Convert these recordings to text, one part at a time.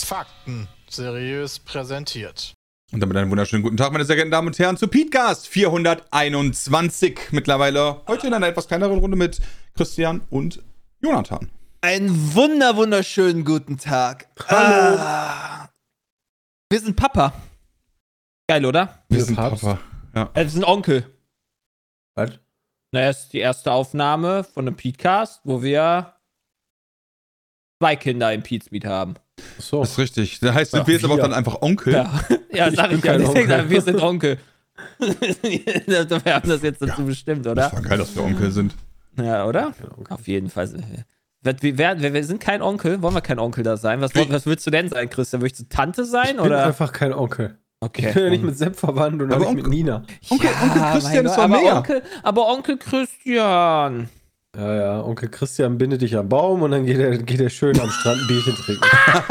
Fakten seriös präsentiert. Und damit einen wunderschönen guten Tag, meine sehr geehrten Damen und Herren, zu Podcast 421 mittlerweile. Heute in einer etwas kleineren Runde mit Christian und Jonathan. Einen wunderschönen guten Tag. Hallo. Wir sind Papa. Geil, oder? Wir sind Papa. Ja. Wir sind Onkel. Was? Naja, es ist die erste Aufnahme von einem Podcast, wo wir 2 Kinder im Pete's-Meet haben. So. Das ist richtig. Das heißt, sind wir jetzt aber auch dann einfach Onkel? Ja, sag ich ja. Deswegen sagen wir sind Onkel. Wir haben das jetzt dazu bestimmt, oder? Das war geil, dass wir Onkel sind. Ja, oder? Okay. Auf jeden Fall. Wir sind kein Onkel. Wollen wir kein Onkel da sein? Was willst du denn sein, Christian? Willst du Tante sein? Ich bin oder? einfach kein Onkel. Okay. Ich bin ja nicht mit Sepp verwandt und auch nicht mit Nina. Onkel Christian ist doch mehr. Aber Onkel Christian. Ja, Onkel Christian bindet dich am Baum und dann geht er schön am Strand ein Bierchen trinken.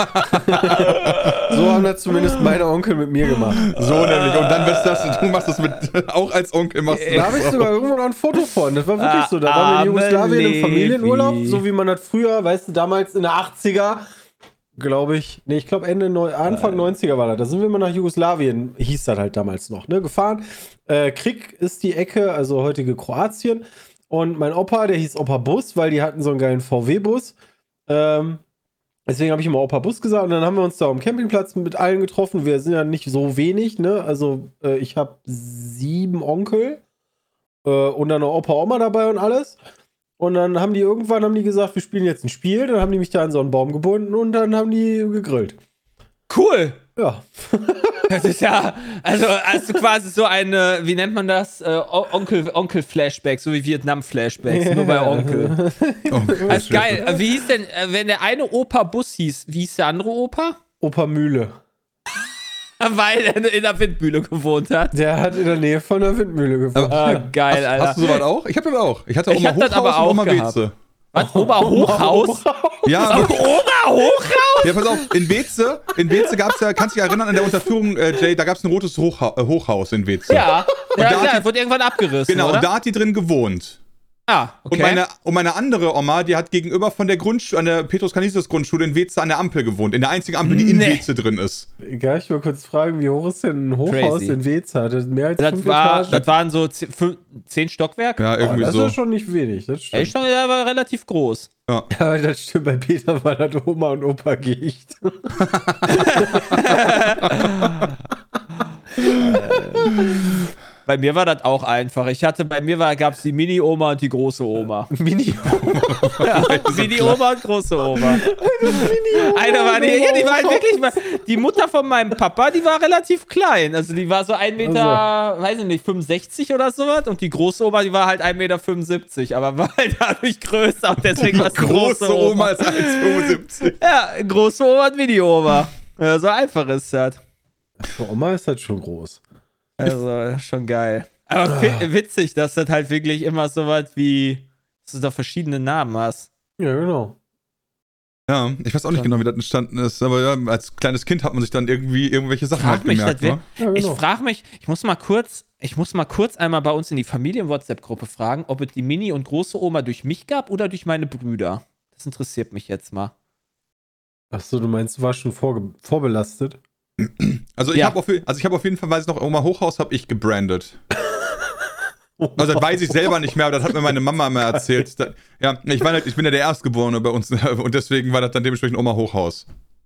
So haben das zumindest meine Onkel mit mir gemacht. So nämlich. Und dann du machst das mit, auch als Onkel machst du Da habe ich sogar irgendwo noch ein Foto von. Das war wirklich so. Da waren wir in Jugoslawien im Familienurlaub, so wie man das früher, weißt du, damals in der 80er, glaube ich. Nee, ich glaube Anfang 90er war das. Da sind wir mal nach Jugoslawien, hieß das halt damals noch, ne, gefahren. Krik ist die Ecke, also heutige Kroatien. Und mein Opa, der hieß Opa Bus, weil die hatten so einen geilen VW-Bus. Deswegen habe ich immer Opa Bus gesagt. Und dann haben wir uns da am Campingplatz mit allen getroffen. Wir sind ja nicht so wenig, ne? Also ich habe 7 Onkel und dann noch Opa, Oma dabei und alles. Und dann haben die irgendwann gesagt, wir spielen jetzt ein Spiel. Dann haben die mich da an so einen Baum gebunden und dann haben die gegrillt. Cool. Ja. Das ist ja, also hast du quasi so eine, wie nennt man das? Onkel-Flashback, so wie Vietnam-Flashbacks, nur bei Onkel. Das ist geil. Wie hieß denn, wenn der eine Opa Bus hieß, wie hieß der andere Opa? Opa Mühle. Weil er in der Windmühle gewohnt hat. Der hat in der Nähe von der Windmühle gewohnt. Geil, Alter. Hast du sowas auch? Ich hatte das auch. Ich hatte Oma das aber Hochhaus und Oma gehabt. Weze. Was? Oberhochhaus? Ja, Oberhochhaus? ja, pass auf, in Weze gab es ja, kannst du dich erinnern an der Unterführung, Jay, da gab es ein rotes Hochhaus in Weze. Ja, da klar, wurde irgendwann abgerissen, Genau, oder? und da hat die drin gewohnt. Ah, okay. Und meine andere Oma, die hat gegenüber von der Grundschule, an der Petrus-Canisius-Grundschule in Weze an der Ampel gewohnt. In der einzigen Ampel, die in Weze drin ist. Egal, ich will kurz fragen, wie hoch ist denn ein Hochhaus in Weze? Hat das mehr als 5 Etagen? Das waren so 10 Stockwerke. Ja, irgendwie das so. ist schon nicht wenig, das stimmt. Der war relativ groß. Ja, das stimmt. Bei Peter war das Oma und Opa Gicht. Bei mir war das auch einfach. Gab es die Mini-Oma und die große Oma. Mini-Oma? Ja, Mini-Oma und große Oma. Eine war die war halt wirklich, die Mutter von meinem Papa, die war relativ klein. Also die war so 1 Meter, weiß ich nicht, 65 oder sowas. Und die große Oma, die war halt 1,75 Meter. Aber war halt dadurch größer und deswegen war es die große Oma. ist 1,75. Ja, große Oma und Mini-Oma. Ja, so einfach ist das. Für Oma ist das schon groß. Also, schon geil. Aber witzig, dass das halt wirklich immer so was wie, dass du da verschiedene Namen hast. Ja, genau. Ja, ich weiß auch nicht genau, wie das entstanden ist, aber ja, als kleines Kind hat man sich dann irgendwie irgendwelche Sachen halt gemerkt. Ja, genau. Ich frage mich, ich muss mal kurz einmal bei uns in die Familien-WhatsApp-Gruppe fragen, ob es die Mini- und große Oma durch mich gab oder durch meine Brüder. Das interessiert mich jetzt mal. Achso, du meinst, du warst schon vorbelastet? Also ich habe auf jeden Fall, weiß ich noch, Oma Hochhaus habe ich gebrandet. Also das weiß ich selber nicht mehr, aber das hat mir meine Mama immer erzählt. Ich bin ja der Erstgeborene bei uns und deswegen war das dann dementsprechend Oma Hochhaus.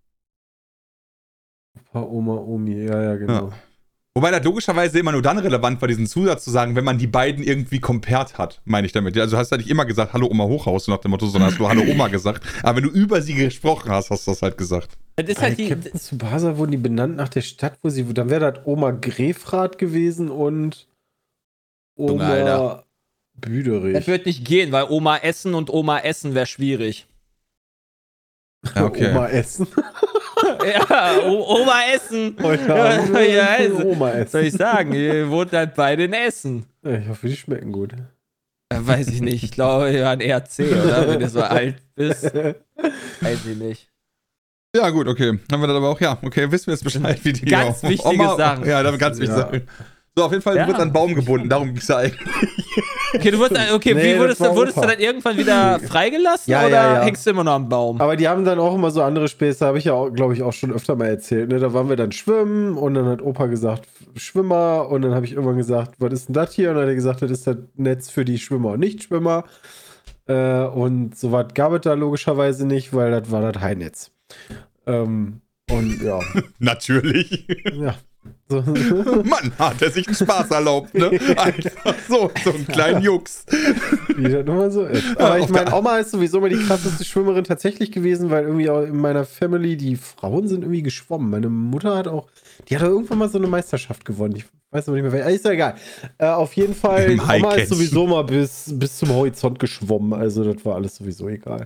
Opa, Oma, Omi, ja, genau. Ja. Wobei das logischerweise immer nur dann relevant war, diesen Zusatz zu sagen, wenn man die beiden irgendwie compared hat, meine ich damit. Also hast du halt nicht immer gesagt, hallo Oma Hochhaus, so nach dem Motto, sondern hast du hallo Oma gesagt. Aber wenn du über sie gesprochen hast, hast du das halt gesagt. Das ist halt Captain Tsubasa wurden die benannt nach der Stadt, wo sie, dann wäre das Oma Grefrath gewesen und Oma Alter. Büderich. Das wird nicht gehen, weil Oma Essen und Oma Essen wäre schwierig. Ja, okay. Oma Essen. Ja, Oma Essen. Oma Essen. Soll ich sagen, ihr wohnt halt beide in Essen. Ja, ich hoffe, die schmecken gut. Weiß ich nicht. Ich glaube, wir waren eher C, oder? Wenn du so alt bist. Weiß ich nicht. Ja, gut, okay. Haben wir das aber auch, ja. Okay, wissen wir jetzt Bescheid, wie die Ganz wichtige Sachen. Ja, ganz wichtige Sachen. So, auf jeden Fall wird an einen Baum gebunden, darum ging es ja eigentlich. Okay, wie wurdest du dann irgendwann wieder freigelassen oder hängst du immer noch am Baum? Aber die haben dann auch immer so andere Späße, habe ich ja, glaube ich, auch schon öfter mal erzählt. Ne? Da waren wir dann schwimmen und dann hat Opa gesagt, Schwimmer. Und dann habe ich irgendwann gesagt, was ist denn das hier? Und dann hat er gesagt, das ist das Netz für die Schwimmer und Nichtschwimmer. Und so was gab es da logischerweise nicht, weil das war das Highnetz. Und ja. Natürlich. Ja. So. Mann, hat er sich einen Spaß erlaubt, ne? Einfach so einen kleinen Jux. Wie das nun mal so ist. Aber ich meine, Oma ist sowieso mal die krasseste Schwimmerin tatsächlich gewesen, weil irgendwie auch in meiner Family die Frauen sind irgendwie geschwommen. Meine Mutter hat auch irgendwann mal so eine Meisterschaft gewonnen. Ich weiß aber nicht mehr, ist ja egal. Auf jeden Fall, Oma ist sowieso mal bis zum Horizont geschwommen. Also das war alles sowieso egal.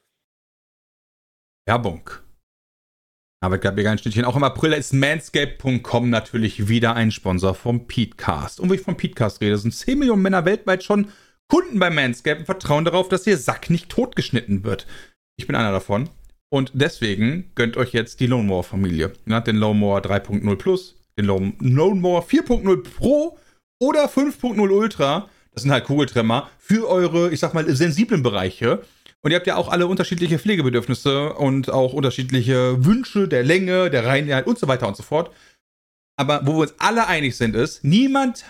Werbung. Aber ich glaube, wir gar ein Schnittchen. Auch im April ist Manscaped.com natürlich wieder ein Sponsor vom Petecast. Und wo ich vom Petecast rede, sind 10 Millionen Männer weltweit schon Kunden bei Manscaped und vertrauen darauf, dass ihr Sack nicht totgeschnitten wird. Ich bin einer davon. Und deswegen gönnt euch jetzt die Lone Mower Familie. Ja, den Lone Mower 3.0 Plus, den Lone Mower 4.0 Pro oder 5.0 Ultra. Das sind halt Kugeltrimmer für eure, ich sag mal, sensiblen Bereiche. Und ihr habt ja auch alle unterschiedliche Pflegebedürfnisse und auch unterschiedliche Wünsche der Länge, der Reinheit und so weiter und so fort. Aber wo wir uns alle einig sind, ist, niemand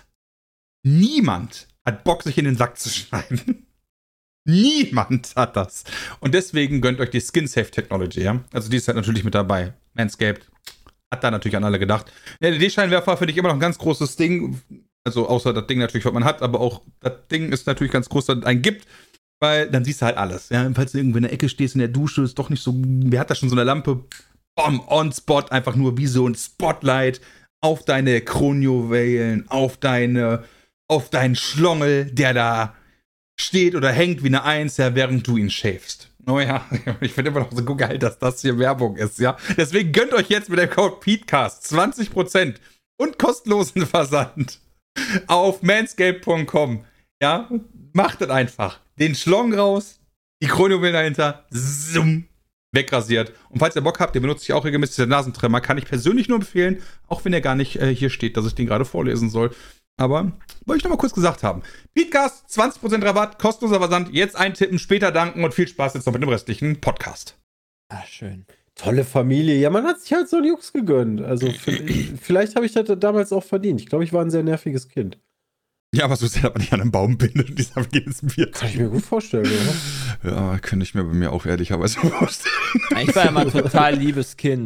hat Bock, sich in den Sack zu schneiden. Niemand hat das. Und deswegen gönnt euch die Skin Safe Technology, ja. Also die ist halt natürlich mit dabei. Manscaped hat da natürlich an alle gedacht. Der LED-Scheinwerfer finde ich immer noch ein ganz großes Ding. Also außer das Ding natürlich, was man hat, aber auch das Ding ist natürlich ganz groß, dass es einen gibt. Weil dann siehst du halt alles. Ja, falls du irgendwo in der Ecke stehst, in der Dusche, ist doch nicht so. Wer hat da schon so eine Lampe? Bom, on spot, einfach nur wie so ein Spotlight auf deine Kronjuwelen, auf deinen Schlongel, der da steht oder hängt wie eine Eins, ja, während du ihn schäfst. Oh ja, ich finde immer noch so geil, dass das hier Werbung ist, ja. Deswegen gönnt euch jetzt mit dem Code PETECAST 20% und kostenlosen Versand auf manscaped.com. Ja, macht das einfach. Den Schlong raus, die Kronjuwelen dahinter, zoom, wegrasiert. Und falls ihr Bock habt, den benutze ich auch regelmäßig, der Nasentrimmer, kann ich persönlich nur empfehlen, auch wenn er gar nicht hier steht, dass ich den gerade vorlesen soll. Aber wollte ich noch mal kurz gesagt haben. Petecast, 20% Rabatt, kostenloser Versand, jetzt eintippen, später danken und viel Spaß jetzt noch mit dem restlichen Podcast. Ah, schön. Tolle Familie. Ja, man hat sich halt so einen Jux gegönnt. Also vielleicht habe ich das damals auch verdient. Ich glaube, ich war ein sehr nerviges Kind. Ja, aber so sehr, dass man nicht an einem Baum bindet und dieser geht ins Bier. Kann ich mir gut vorstellen, oder? Ja, könnte ich mir bei mir auch ehrlicherweise vorstellen. Ich war ja mal ein total liebes Kind.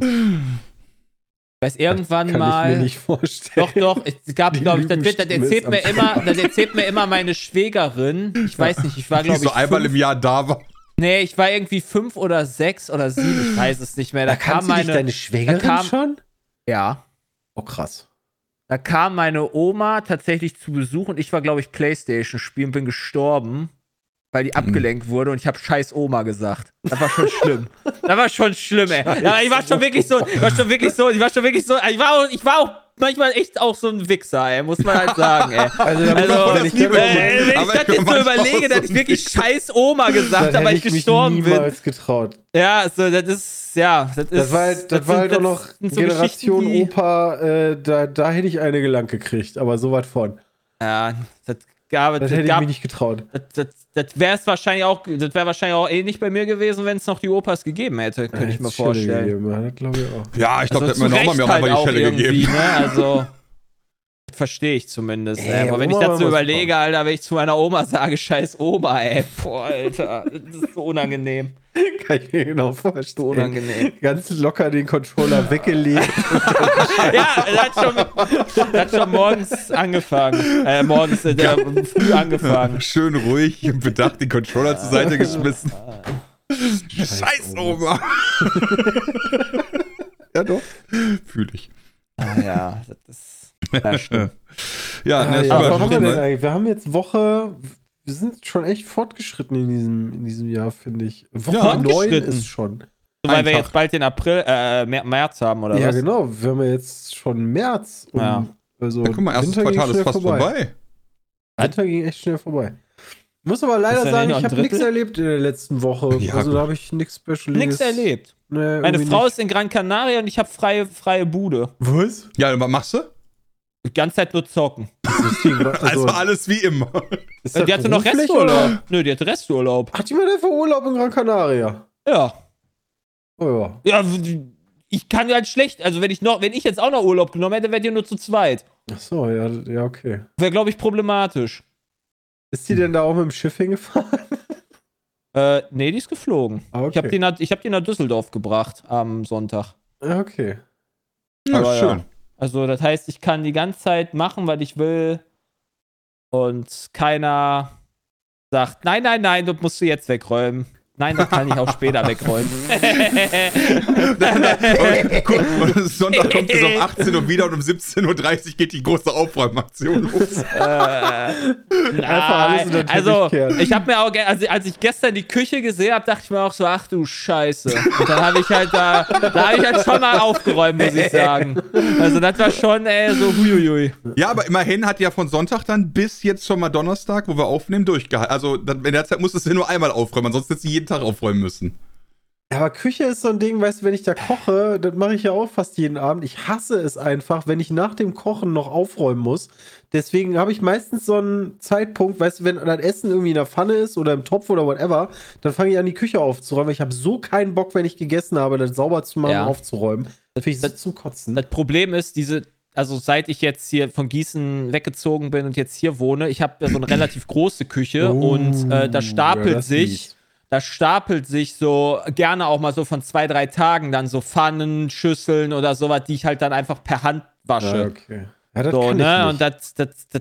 Ich weiß, irgendwann kann mal. Ich mir nicht vorstellen. Doch, es gab, glaube ich, das erzählt mir immer meine Schwägerin. Ich weiß nicht, ich war, glaube ich. Die so einmal im Jahr da war. Nee, ich war irgendwie 5 oder 6 oder 7, ich weiß es nicht mehr. Da kam deine Schwägerin schon? Ja. Oh, krass. Da kam meine Oma tatsächlich zu Besuch und ich war, glaube ich, Playstation spielen, bin gestorben, weil die abgelenkt wurde und ich habe scheiß Oma gesagt. Das war schon schlimm. Ey. Ja, ich war schon wirklich so, ich war auch manchmal echt auch so ein Wichser, ey, muss man halt sagen, ey. Wenn ich das jetzt so überlege, dass ich wirklich scheiß Oma gesagt habe, weil ich gestorben bin. Niemals getraut. Ja, also das war halt auch noch Generation Opa, da hätte ich eine gelangt gekriegt, aber so was von. Ja, das hätte ich mich nicht getraut. Das wäre wahrscheinlich auch nicht bei mir gewesen, wenn es noch die Opas gegeben hätte, könnte ich mir vorstellen. Ja, ich glaube, da hätte meine Oma mir auch einfach die Schelle gegeben. Ne? Also, verstehe ich zumindest. Aber wenn ich das so überlege, Alter, wenn ich zu meiner Oma sage, scheiß Oma, ey, boah, Alter, das ist so unangenehm. Kann ich mir genau vorstellen. So unangenehm. Ganz locker den Controller weggelegt. Ja, das hat schon morgens angefangen. Früh angefangen. Schön ruhig und bedacht den Controller zur Seite geschmissen. Scheiß Oma. Ja, doch. Fühl ich. Ah ja, das ist. Ja, stimmt. Wir haben jetzt wir sind schon echt fortgeschritten in diesem Jahr, finde ich. Woche 9 ist schon. Weil wir jetzt bald den März haben, oder was? Ja, genau. Wir haben ja jetzt schon März. Ja. Also, guck mal, erstes Quartal ist fast vorbei. Winter ging echt schnell vorbei. Ich muss aber leider sagen, ich habe nichts erlebt in der letzten Woche. Ja, also da habe ich nichts Speciales. Nichts erlebt. Nee, meine Frau ist in Gran Canaria und ich habe freie Bude. Was? Ja, was machst du? Die ganze Zeit nur zocken. Also alles wie immer. Die hatte noch Resturlaub. Nö, die hatte Resturlaub. Hat jemand einfach Urlaub in Gran Canaria? Ja. Oh ja. Ja, ich kann halt schlecht, also wenn ich jetzt auch noch Urlaub genommen hätte, wärt ihr nur zu zweit. Ach so, ja, okay. Wäre, glaube ich, problematisch. Ist die denn da auch mit dem Schiff hingefahren? Nee, die ist geflogen. Okay. Ich hab die nach Düsseldorf gebracht am Sonntag. Okay. Ja, Aber schön. ja. Also, das heißt, ich kann die ganze Zeit machen, was ich will. Und keiner sagt, nein, das musst du jetzt wegräumen. Nein, das kann ich auch später wegräumen. Und Sonntag kommt es um 18 Uhr wieder und um 17:30 Uhr geht die große Aufräumaktion los. Nein, also ich habe mir auch, als ich gestern die Küche gesehen habe, dachte ich mir auch so, ach du Scheiße. Und dann habe ich halt da habe ich halt schon mal aufgeräumt, muss ich sagen. Also das war schon so huiuiui. Ja, aber immerhin hat ja von Sonntag dann bis jetzt schon mal Donnerstag, wo wir aufnehmen, durchgehalten. Also in der Zeit musstest du nur einmal aufräumen, ansonsten hättest du jeden Tag aufräumen müssen. Aber Küche ist so ein Ding, weißt du, wenn ich da koche, das mache ich ja auch fast jeden Abend. Ich hasse es einfach, wenn ich nach dem Kochen noch aufräumen muss. Deswegen habe ich meistens so einen Zeitpunkt, weißt du, wenn das Essen irgendwie in der Pfanne ist oder im Topf oder whatever, dann fange ich an, die Küche aufzuräumen. Ich habe so keinen Bock, wenn ich gegessen habe, das sauber zu machen und aufzuräumen. Das finde ich so zum Kotzen. Das Problem ist, also seit ich jetzt hier von Gießen weggezogen bin und jetzt hier wohne, ich habe ja so eine relativ große Küche und da stapelt sich so gerne auch mal so von 2-3 Tagen dann so Pfannen, Schüsseln oder sowas, die ich halt dann einfach per Hand wasche. Ja, okay. Ja, das so, kann ne? ich nicht.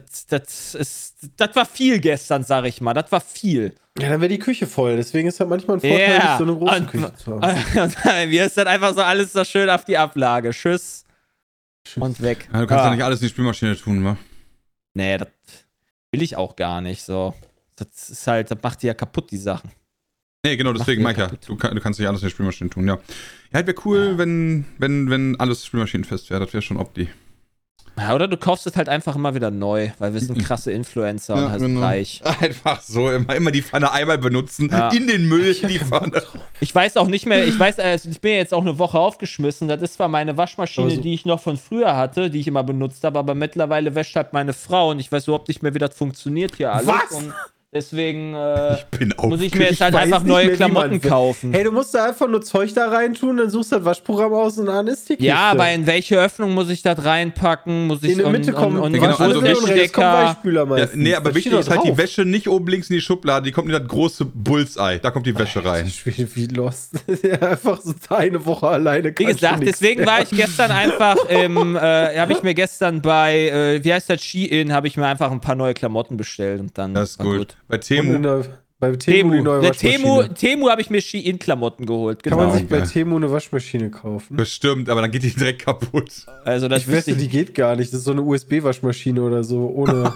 Und das war viel gestern, sag ich mal. Das war viel. Ja, dann wäre die Küche voll. Deswegen ist halt manchmal ein Vorteil, nicht so eine große Küche zu haben. Mir ist dann einfach so alles so schön auf die Ablage. Tschüss. Und weg. Ja, du kannst ja nicht alles in die Spülmaschine tun, wa? Nee, das will ich auch gar nicht. So. Das ist halt, das macht die ja kaputt, die Sachen. Nee, genau, deswegen mach ich ja. Du kannst nicht alles in die Spülmaschine tun, ja. Ja, halt wäre cool, wenn alles spülmaschinenfest wäre. Das wäre schon opti. Ja, oder du kaufst es halt einfach immer wieder neu, weil wir sind krasse Influencer und halt reich. Einfach so, immer die Pfanne einmal benutzen, in den Müll die Pfanne. Ich weiß auch nicht mehr, ich bin ja jetzt auch eine Woche aufgeschmissen. Das ist zwar meine Waschmaschine, die ich noch von früher hatte, die ich immer benutzt habe, aber mittlerweile wäscht halt meine Frau und ich weiß überhaupt nicht mehr, wie das funktioniert hier alles. Was? Und deswegen muss ich mir jetzt halt einfach neue Klamotten kaufen. Hey, du musst da einfach nur Zeug da reintun, dann suchst du das Waschprogramm aus und dann ist die Kiste. Ja, aber in welche Öffnung muss ich das reinpacken? Muss ich in der Mitte kommen und genau, also Weichspüler ja, meistens. nee, aber wichtig ist halt die Wäsche nicht oben links in die Schublade, die kommt in das große Bullseye. Da kommt die Wäsche rein. Wie lost. Einfach so eine Woche alleine. Wie gesagt, deswegen war ich gestern einfach habe ich mir gestern bei, wie heißt das, Shein, habe ich mir einfach ein paar neue Klamotten bestellt und dann Das ist gut. Bei Temu. Bei Temu die neue Waschmaschine. Temu habe ich mir Shein-Klamotten geholt. Genau. Kann man sich bei Temu eine Waschmaschine kaufen? Bestimmt, aber dann geht die direkt kaputt. Also das ich wette, die geht gar nicht. Das ist so eine USB-Waschmaschine oder so, ohne...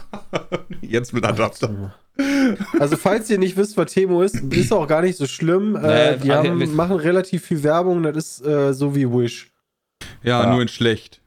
Jetzt mit Adapter. Also falls ihr nicht wisst, was Temu ist auch gar nicht so schlimm. Die machen relativ viel Werbung, das ist so wie Wish. Ja, nur in schlecht.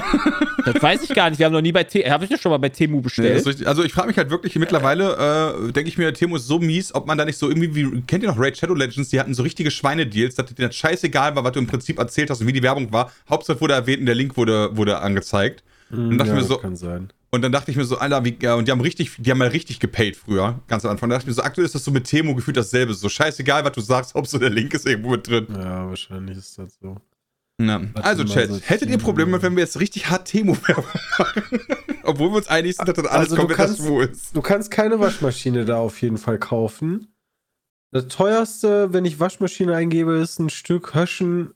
Das weiß ich gar nicht. Wir haben noch nie habe ich das schon mal bei Temu bestellt? Nee, also ich frage mich halt wirklich, mittlerweile denke ich mir, Temu ist so mies, ob man da nicht so irgendwie, kennt ihr noch Raid Shadow Legends, die hatten so richtige Schweinedeals, dass denen scheißegal war, was du im Prinzip erzählt hast und wie die Werbung war. Hauptsache wurde erwähnt und der Link wurde angezeigt. Und dachte mir so, kann sein. Und dann dachte ich mir so, Alter, und die haben mal richtig gepaid früher, ganz am Anfang. Da dachte ich mir so, aktuell ist das so mit Temu gefühlt dasselbe. So scheißegal, was du sagst, Hauptsache der Link ist irgendwo mit drin. Ja, wahrscheinlich ist das so. Na, also Chat, hättet ihr Probleme, wenn wir jetzt richtig hart Temu-Werbung machen? Obwohl wir uns einig sind, dass das alles komplett das Wo ist. Du kannst keine Waschmaschine da auf jeden Fall kaufen. Das teuerste, wenn ich Waschmaschine eingebe, ist ein Stück Höschen.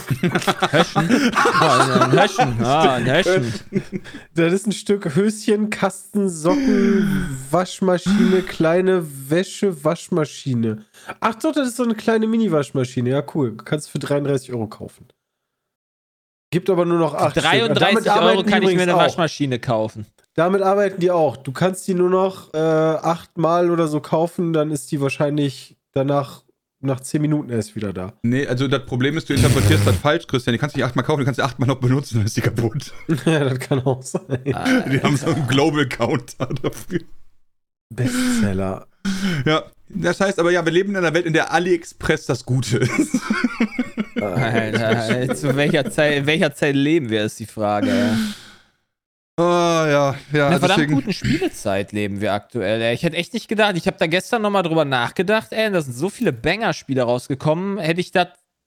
Höschen? Ein Höschen. Das ist ein Stück Höschen, Kasten, Socken, Waschmaschine, kleine Wäsche, Waschmaschine. Ach doch, das ist so eine kleine Mini-Waschmaschine. Ja, cool. Kannst du für 33 € kaufen. Gibt aber nur noch 8 33 € kann ich mir eine Waschmaschine kaufen. Damit arbeiten die auch. Du kannst die nur noch 8 Mal oder so kaufen, dann ist die wahrscheinlich danach nach 10 Minuten erst wieder da. Nee, also das Problem ist, du interpretierst das falsch, Christian. Die kannst du nicht 8 Mal kaufen, du kannst sie 8 Mal noch benutzen, dann ist die kaputt. Ja, das kann auch sein. Die haben so einen Global Counter dafür. Bestseller. Ja, das heißt aber ja, wir leben in einer Welt, in der AliExpress das Gute ist. Alter, in welcher Zeit leben wir, ist die Frage. ja, Eine verdammt deswegen. guten Spielezeit leben wir aktuell. Ey. Ich hätte echt nicht gedacht, ich habe da gestern nochmal drüber nachgedacht, ey, da sind so viele Banger-Spiele rausgekommen, hätte ich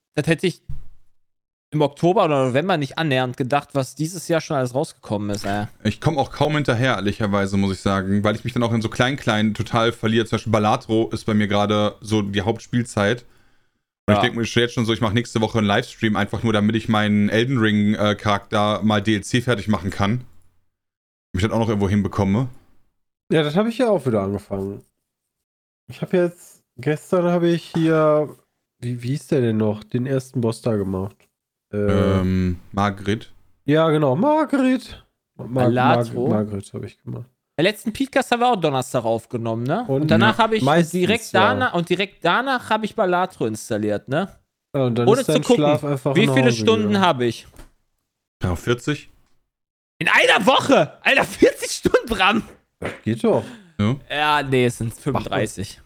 im Oktober oder November nicht annähernd gedacht, was dieses Jahr schon alles rausgekommen ist, ey. Ich komme auch kaum hinterher, ehrlicherweise, muss ich sagen, weil ich mich dann auch in so klein total verliere. Zum Beispiel Balatro ist bei mir gerade so die Hauptspielzeit. Und ich denke mir jetzt schon so, ich mache nächste Woche einen Livestream, einfach nur, damit ich meinen Elden Ring-Charakter mal DLC fertig machen kann. Ich das auch noch irgendwo hinbekomme. Ja, das habe ich ja auch wieder angefangen. Ich habe jetzt, gestern habe ich hier, wie hieß der denn noch, den ersten Boss da gemacht. Margret. Ja, genau, Margret. Balatro? Margret habe ich gemacht. Der letzten Podcast haben wir auch Donnerstag aufgenommen, ne? Und ja, danach habe ich meistens, direkt danach habe ich Balatro installiert, ne? Ja, und dann Ohne ist zu dein gucken, Schlaf einfach wie nach viele Hause Stunden gegangen. habe ich? Ja, 40. In einer Woche! Alter, 40 Stunden, Bram! Geht doch. Ja. Ja, nee, es sind 35.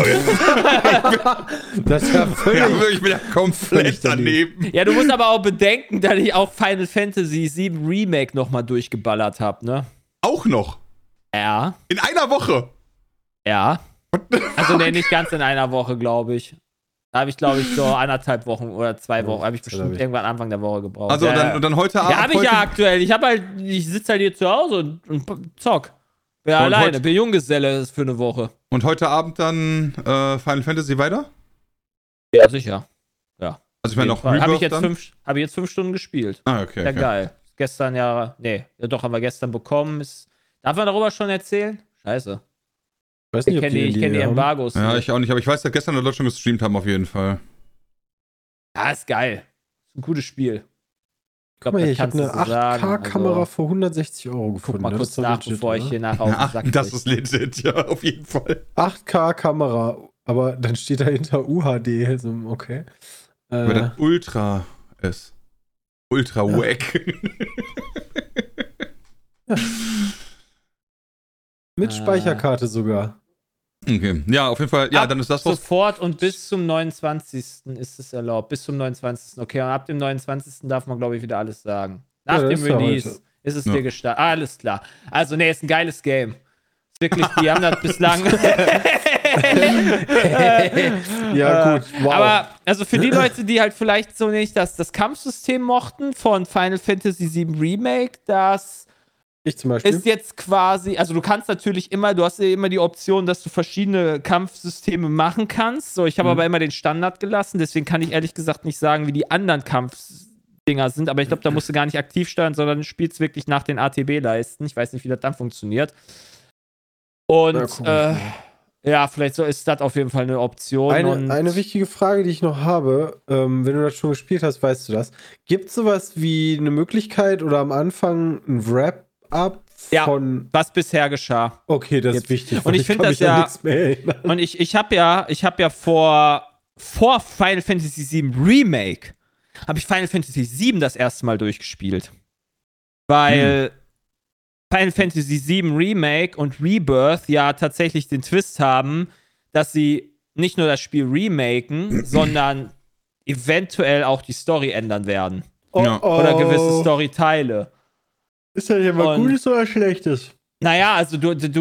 Das ist ja völlig. Ja, wirklich, ich bin ja komplett daneben. Ja, du musst aber auch bedenken, dass ich auch Final Fantasy VII Remake nochmal durchgeballert habe, ne? Auch noch. Ja. In einer Woche. Ja. Also, nee, nicht ganz in einer Woche, glaube ich. Da habe ich, glaube ich, so 1,5 Wochen oder 2 Wochen, habe ich bestimmt irgendwann Anfang der Woche gebraucht. Also, und dann heute Abend. Ja, habe ich ja aktuell. Ich sitze halt hier zu Hause und zock. Bin alleine, bin Junggeselle für eine Woche. Und heute Abend dann Final Fantasy weiter? Ja, sicher. Ja. Also ich meine noch Habe ich Rebirth jetzt 5 Stunden gespielt. Ah, okay. Ja, geil. Gestern ja, doch, haben wir gestern bekommen. Darf man darüber schon erzählen? Scheiße. Weiß nicht, Ich kenne die Embargos. Ja, nicht. ich auch nicht, aber ich weiß, dass gestern Leute schon gestreamt haben auf jeden Fall. Ja, ist geil. Ist ein gutes Spiel. Ich Guck glaube, mal hier, das ich habe kannst eine du so sagen. 8K-Kamera Also, für 160 Euro guck gefunden. mal kurz nach, bevor ich hier nachher auf den Sack Das krieg. ist legit, ja, auf jeden Fall. 8K-Kamera, aber dann steht dahinter UHD, also okay. Aber dann Ultra ist. Ultra wack. Mit Speicherkarte sogar. Okay, ja, auf jeden Fall. Ja, dann ist das was. Sofort und bis zum 29. ist es erlaubt. Bis zum 29. Okay, und ab dem 29. darf man, glaube ich, wieder alles sagen. Nach Ja, dem das ist ja Release heute. ist es dir gestartet. Alles klar. Also, nee, ist ein geiles Game. Ist wirklich, die haben das bislang. Ja, gut. Wow. Aber, also für die Leute, die halt vielleicht so nicht das Kampfsystem mochten von Final Fantasy VII Remake, das ich zum Beispiel. ist jetzt quasi, also du kannst natürlich immer, du hast ja immer die Option, dass du verschiedene Kampfsysteme machen kannst. So, ich habe aber immer den Standard gelassen, deswegen kann ich ehrlich gesagt nicht sagen, wie die anderen Kampfdinger sind, aber ich glaube, da musst du gar nicht aktiv steuern, sondern du spielst wirklich nach den ATB-Leisten. Ich weiß nicht, wie das dann funktioniert. Und ja, vielleicht so ist das auf jeden Fall eine Option. Eine wichtige Frage, die ich noch habe, wenn du das schon gespielt hast, weißt du das. Gibt es sowas wie eine Möglichkeit oder am Anfang ein Wrap-up von. Was bisher geschah. Okay, das ist wichtig. Und ich finde das ja. Und ich habe ja vor Final Fantasy VII Remake habe ich Final Fantasy VII das erste Mal durchgespielt. Weil Final Fantasy VII Remake und Rebirth ja tatsächlich den Twist haben, dass sie nicht nur das Spiel remaken, sondern eventuell auch die Story ändern werden. Oder gewisse Storyteile. Ist das ja mal Gutes oder Schlechtes? Naja, also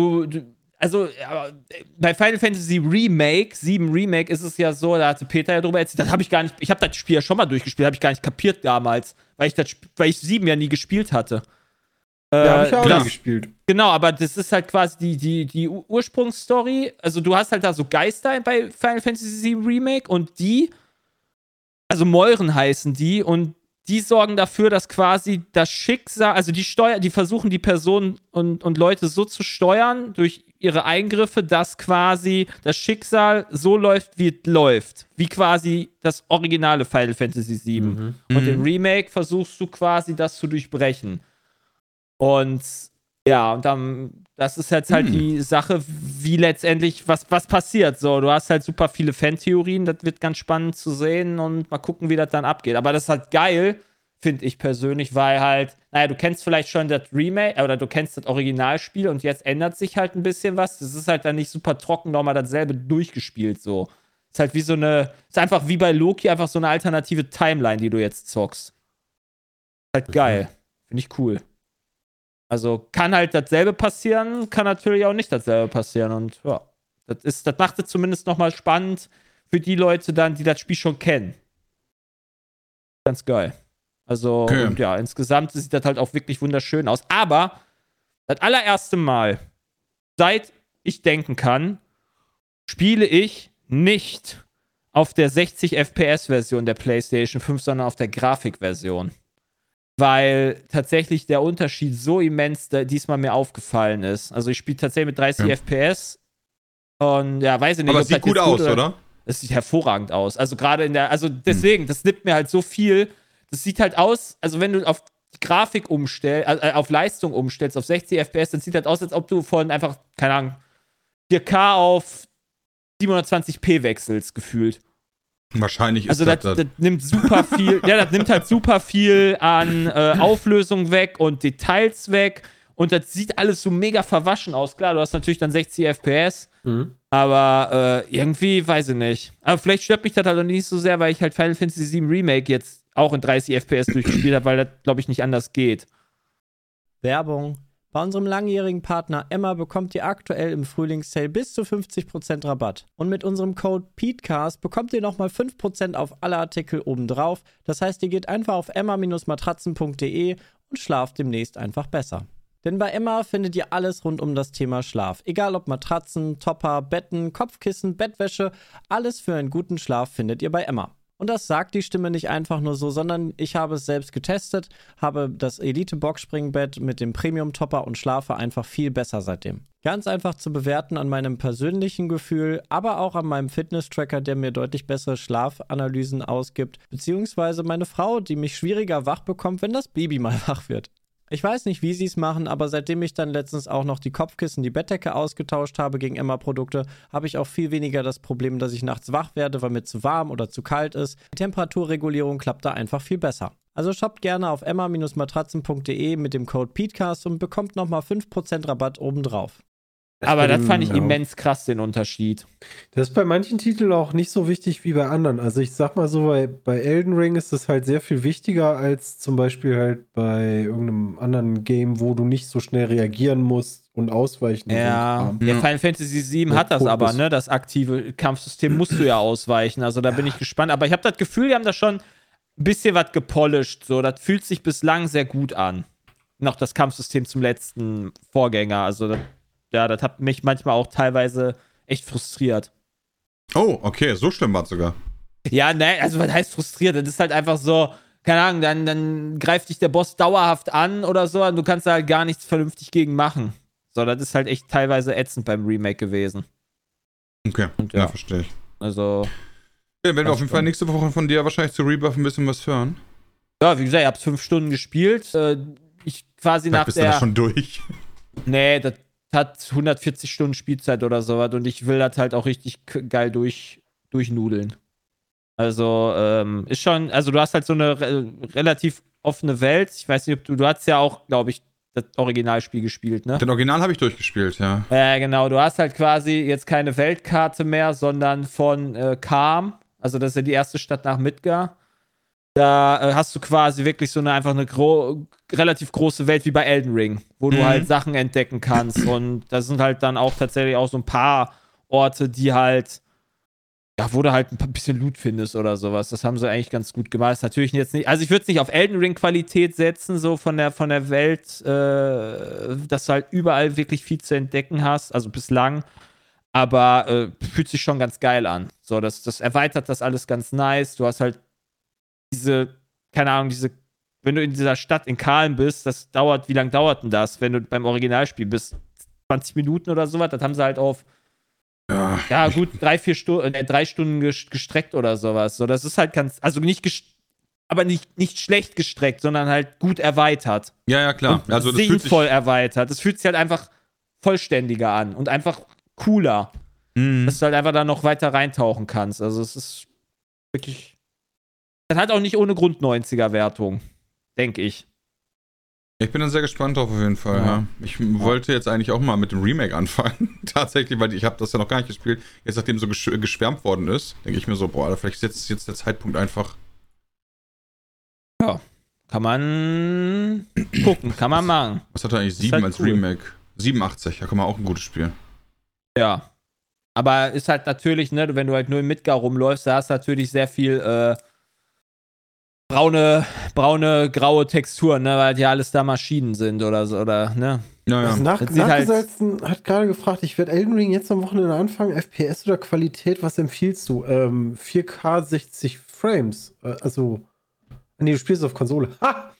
bei Final Fantasy Remake, 7 Remake ist es ja so, da hatte Peter ja drüber erzählt, das habe ich gar nicht, ich habe das Spiel ja schon mal durchgespielt, habe ich gar nicht kapiert damals, weil ich 7 ja nie gespielt hatte. Ja, habe ich auch nie gespielt. Genau, aber das ist halt quasi die Ursprungsstory. Also du hast halt da so Geister bei Final Fantasy VII Remake und also Mäuren heißen die und die sorgen dafür, dass quasi das Schicksal, also die versuchen die Personen und Leute so zu steuern durch ihre Eingriffe, dass quasi das Schicksal so läuft, wie es läuft. Wie quasi das originale Final Fantasy VII. Und im Remake versuchst du quasi das zu durchbrechen. Und ja, und dann, das ist jetzt halt die Sache, wie letztendlich, was passiert. So, du hast halt super viele Fantheorien, das wird ganz spannend zu sehen und mal gucken, wie das dann abgeht. Aber das ist halt geil, finde ich persönlich, weil halt, naja, du kennst vielleicht schon das Remake oder du kennst das Originalspiel und jetzt ändert sich halt ein bisschen was. Das ist halt dann nicht super trocken, nochmal dasselbe durchgespielt, so. Ist halt wie so ist einfach wie bei Loki, einfach so eine alternative Timeline, die du jetzt zockst. Ist halt geil. Finde ich cool. Also kann halt dasselbe passieren, kann natürlich auch nicht dasselbe passieren. Und ja, das macht es zumindest nochmal spannend für die Leute dann, die das Spiel schon kennen. Ganz geil. Also, okay. Und ja, insgesamt sieht das halt auch wirklich wunderschön aus. Aber das allererste Mal, seit ich denken kann, spiele ich nicht auf der 60 FPS-Version der PlayStation 5, sondern auf der Grafikversion. Weil tatsächlich der Unterschied so immens diesmal mir aufgefallen ist. Also ich spiele tatsächlich mit 30 FPS und ja, weiß ich nicht. Aber es sieht gut aus, oder? Es sieht hervorragend aus. Also gerade also deswegen, das nimmt mir halt so viel. Das sieht halt aus, also wenn du auf die Grafik umstellst, auf Leistung umstellst, auf 60 FPS, dann sieht halt aus, als ob du von einfach, keine Ahnung, 4K auf 720p wechselst, gefühlt. Wahrscheinlich ist also das nimmt super viel, ja, das nimmt halt super viel an Auflösung weg und Details weg und das sieht alles so mega verwaschen aus. Klar, du hast natürlich dann 60 FPS, aber irgendwie, weiß ich nicht. Aber vielleicht stört mich das halt auch nicht so sehr, weil ich halt Final Fantasy VII Remake jetzt auch in 30 FPS durchgespielt habe, weil das, glaube ich, nicht anders geht. Werbung. Bei unserem langjährigen Partner Emma bekommt ihr aktuell im Frühlingssale bis zu 50% Rabatt. Und mit unserem Code PETECAST bekommt ihr nochmal 5% auf alle Artikel obendrauf. Das heißt, ihr geht einfach auf emma-matratzen.de und schlaft demnächst einfach besser. Denn bei Emma findet ihr alles rund um das Thema Schlaf. Egal ob Matratzen, Topper, Betten, Kopfkissen, Bettwäsche, alles für einen guten Schlaf findet ihr bei Emma. Und das sagt die Stimme nicht einfach nur so, sondern ich habe es selbst getestet, habe das Elite-Boxspringbett mit dem Premium-Topper und schlafe einfach viel besser seitdem. Ganz einfach zu bewerten an meinem persönlichen Gefühl, aber auch an meinem Fitness-Tracker, der mir deutlich bessere Schlafanalysen ausgibt, beziehungsweise meine Frau, die mich schwieriger wach bekommt, wenn das Baby mal wach wird. Ich weiß nicht, wie sie es machen, aber seitdem ich dann letztens auch noch die Kopfkissen, die Bettdecke ausgetauscht habe gegen Emma-Produkte, habe ich auch viel weniger das Problem, dass ich nachts wach werde, weil mir zu warm oder zu kalt ist. Die Temperaturregulierung klappt da einfach viel besser. Also shoppt gerne auf emma-matratzen.de mit dem Code PETECAST und bekommt nochmal 5% Rabatt obendrauf. Aber das fand ich immens krass, den Unterschied. Das ist bei manchen Titeln auch nicht so wichtig wie bei anderen. Also ich sag mal so, bei Elden Ring ist das halt sehr viel wichtiger als zum Beispiel halt bei irgendeinem anderen Game, wo du nicht so schnell reagieren musst und ausweichen. Ja, Final Fantasy VII hat das aber, ne? Das aktive Kampfsystem musst du ja ausweichen. Also da bin ich gespannt. Aber ich habe das Gefühl, die haben da schon ein bisschen was gepolished. So, das fühlt sich bislang sehr gut an. Noch das Kampfsystem zum letzten Vorgänger. Also das hat mich manchmal auch teilweise echt frustriert. Oh, okay, so schlimm war es sogar. Ja, ne, also was heißt frustriert? Das ist halt einfach so, keine Ahnung, dann greift dich der Boss dauerhaft an oder so und du kannst da halt gar nichts vernünftig gegen machen. So, das ist halt echt teilweise ätzend beim Remake gewesen. Okay, und, ja, verstehe ich. Also. Ja, werden wir auf jeden Fall nächste Woche von dir wahrscheinlich zu Rebuff ein bisschen was hören. Ja, wie gesagt, ich hab's 5 Stunden gespielt. Ich quasi nach bist du da schon durch? Nee, das hat 140 Stunden Spielzeit oder sowas und ich will das halt auch richtig geil durchnudeln. Also, ist schon, also du hast halt so eine relativ offene Welt. Ich weiß nicht, ob du hast ja auch, glaube ich, das Originalspiel gespielt, ne? Den Original habe ich durchgespielt, ja. Ja, genau. Du hast halt quasi jetzt keine Weltkarte mehr, sondern von Kalm. Also das ist ja die erste Stadt nach Midgar. Da hast du quasi wirklich so einfach eine relativ große Welt wie bei Elden Ring, wo du halt Sachen entdecken kannst. Und das sind halt dann auch tatsächlich auch so ein paar Orte, die halt, ja, wo du halt ein bisschen Loot findest oder sowas. Das haben sie eigentlich ganz gut gemacht. Das ist natürlich jetzt nicht, also ich würde es nicht auf Elden Ring Qualität setzen, so von der Welt, dass du halt überall wirklich viel zu entdecken hast, also bislang. Aber fühlt sich schon ganz geil an. So, das erweitert das alles ganz nice. Du hast halt keine Ahnung, wenn du in dieser Stadt in Kalm bist, wie lange dauert denn das, wenn du beim Originalspiel bist? 20 Minuten oder sowas? Das haben sie halt auf ja gut, 3 Stunden gestreckt oder sowas. So, das ist halt also aber nicht schlecht gestreckt, sondern halt gut erweitert. Ja, klar. Und also das sinnvoll erweitert. Das fühlt sich halt einfach vollständiger an und einfach cooler. Dass du halt einfach da noch weiter reintauchen kannst. Also es ist wirklich. Das hat auch nicht ohne Grund 90er-Wertung, denke ich. Ich bin dann sehr gespannt drauf auf jeden Fall. Ja. Ich wollte jetzt eigentlich auch mal mit dem Remake anfangen. Tatsächlich, weil ich habe das ja noch gar nicht gespielt. Jetzt, nachdem so geschwärmt worden ist, denke ich mir so, boah, vielleicht ist jetzt der Zeitpunkt einfach. Ja, Kann man gucken, kann man machen. Was hat er eigentlich? 7 halt als cool. Remake. 87, ja, kann man auch ein gutes Spiel. Ja. Aber ist halt natürlich, ne, wenn du halt nur im Midgar rumläufst, da hast du natürlich sehr viel braune, graue Texturen, ne, weil ja alles da Maschinen sind oder so, oder, ne? Ja, Also ja. Nachgesalzen hat gerade gefragt, ich werde Elden Ring jetzt am Wochenende anfangen. FPS oder Qualität, was empfiehlst du? 4K 60 Frames. Nee, du spielst auf Konsole. Ha!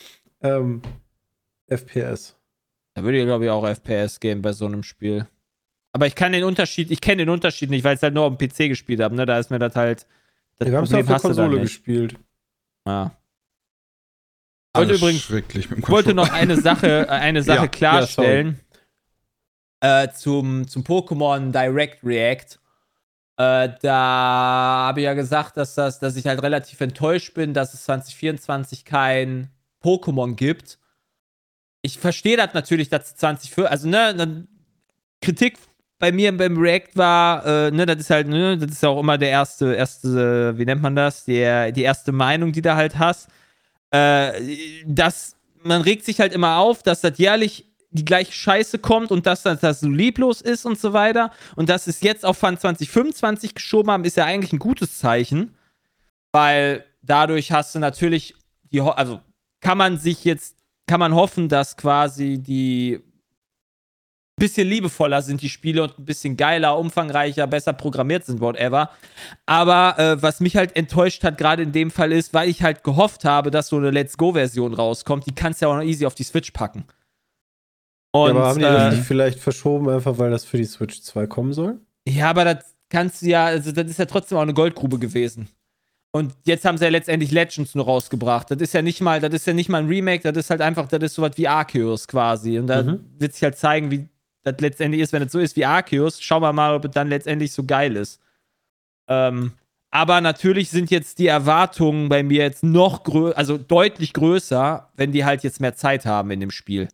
FPS. Da würde ich, glaube ich, auch FPS geben bei so einem Spiel. Aber ich kenne den Unterschied nicht, weil ich es halt nur auf dem PC gespielt habe, ne? Da ist mir das halt. Das Wir haben es auf der Konsole gespielt. Ja. Alles übrigens, schrecklich mit dem Ich wollte Controller. noch eine Sache klarstellen. Zum Pokémon Direct React. Da habe ich ja gesagt, dass ich halt relativ enttäuscht bin, dass es 2024 kein Pokémon gibt. Ich verstehe das natürlich, dass 2024, also ne, Kritik bei mir beim React war, ne, das ist halt, ne, das ist ja auch immer der erste, wie nennt man das? Die erste Meinung, die du halt hast. Dass man regt sich halt immer auf, dass das jährlich die gleiche Scheiße kommt und dass das so lieblos ist und so weiter. Und dass es jetzt auf 2025 geschoben haben, ist ja eigentlich ein gutes Zeichen. Weil dadurch hast du natürlich also kann man hoffen, dass quasi die ein bisschen liebevoller sind, die Spiele, und ein bisschen geiler, umfangreicher, besser programmiert sind, whatever. Aber was mich halt enttäuscht hat, gerade in dem Fall ist, weil ich halt gehofft habe, dass so eine Let's Go-Version rauskommt, die kannst du ja auch noch easy auf die Switch packen. Und, Ja, aber haben die das nicht vielleicht verschoben, einfach weil das für die Switch 2 kommen soll? Ja, aber das kannst du ja, also das ist ja trotzdem auch eine Goldgrube gewesen. Und jetzt haben sie ja letztendlich Legends nur rausgebracht. Das ist ja nicht mal ein Remake, das ist halt einfach, das ist sowas wie Arceus quasi. Und da wird sich halt zeigen, wie das letztendlich ist, wenn es so ist wie Arceus. Schauen wir mal, ob es dann letztendlich so geil ist. Aber natürlich sind jetzt die Erwartungen bei mir jetzt noch also deutlich größer, wenn die halt jetzt mehr Zeit haben in dem Spiel.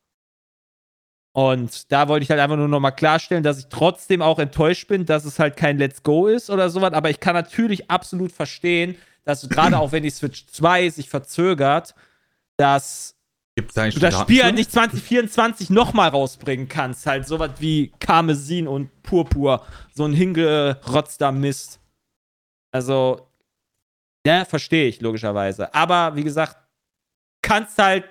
Und da wollte ich halt einfach nur nochmal klarstellen, dass ich trotzdem auch enttäuscht bin, dass es halt kein Let's Go ist oder sowas. Aber ich kann natürlich absolut verstehen, dass gerade auch wenn die Switch 2 sich verzögert, dass Gibt's da du das Spiel halt nicht 2024 nochmal rausbringen kannst. Halt sowas wie Karmesin und Purpur. So ein hingerotzter Mist. Also, ja, verstehe ich logischerweise. Aber wie gesagt, kannst halt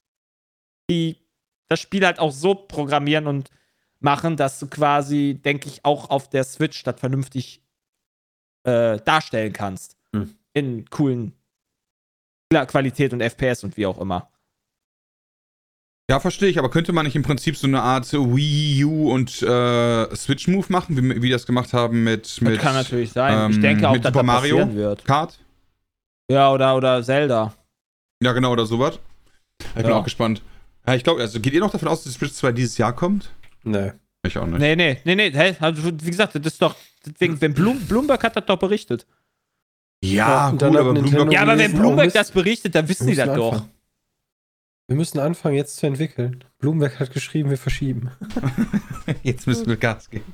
das Spiel halt auch so programmieren und machen, dass du quasi, denke ich, auch auf der Switch das vernünftig darstellen kannst. In coolen Qualität und FPS und wie auch immer. Ja, verstehe ich, aber könnte man nicht im Prinzip so eine Art Wii U und Switch-Move machen, wie die das gemacht haben mit Das kann natürlich sein. Ich denke auch, mit dass Super das Mario passieren wird. Kart? Ja, oder Zelda. Ja, genau, oder sowas. Ich bin auch gespannt. Ja, ich glaube, also geht ihr noch davon aus, dass die Switch 2 dieses Jahr kommt? Nee. Ich auch nicht. Nee. Hey, also, wie gesagt, das ist doch, deswegen, wenn Bloomberg hat das doch berichtet. Ja, und gut, dann hat aber Nintendo Bloomberg. Ja, aber wenn gelesen, Bloomberg Mist, das berichtet, dann wissen die das doch. anfangen. Wir müssen anfangen, jetzt zu entwickeln. Bloomberg hat geschrieben, wir verschieben. Jetzt müssen wir Gas geben.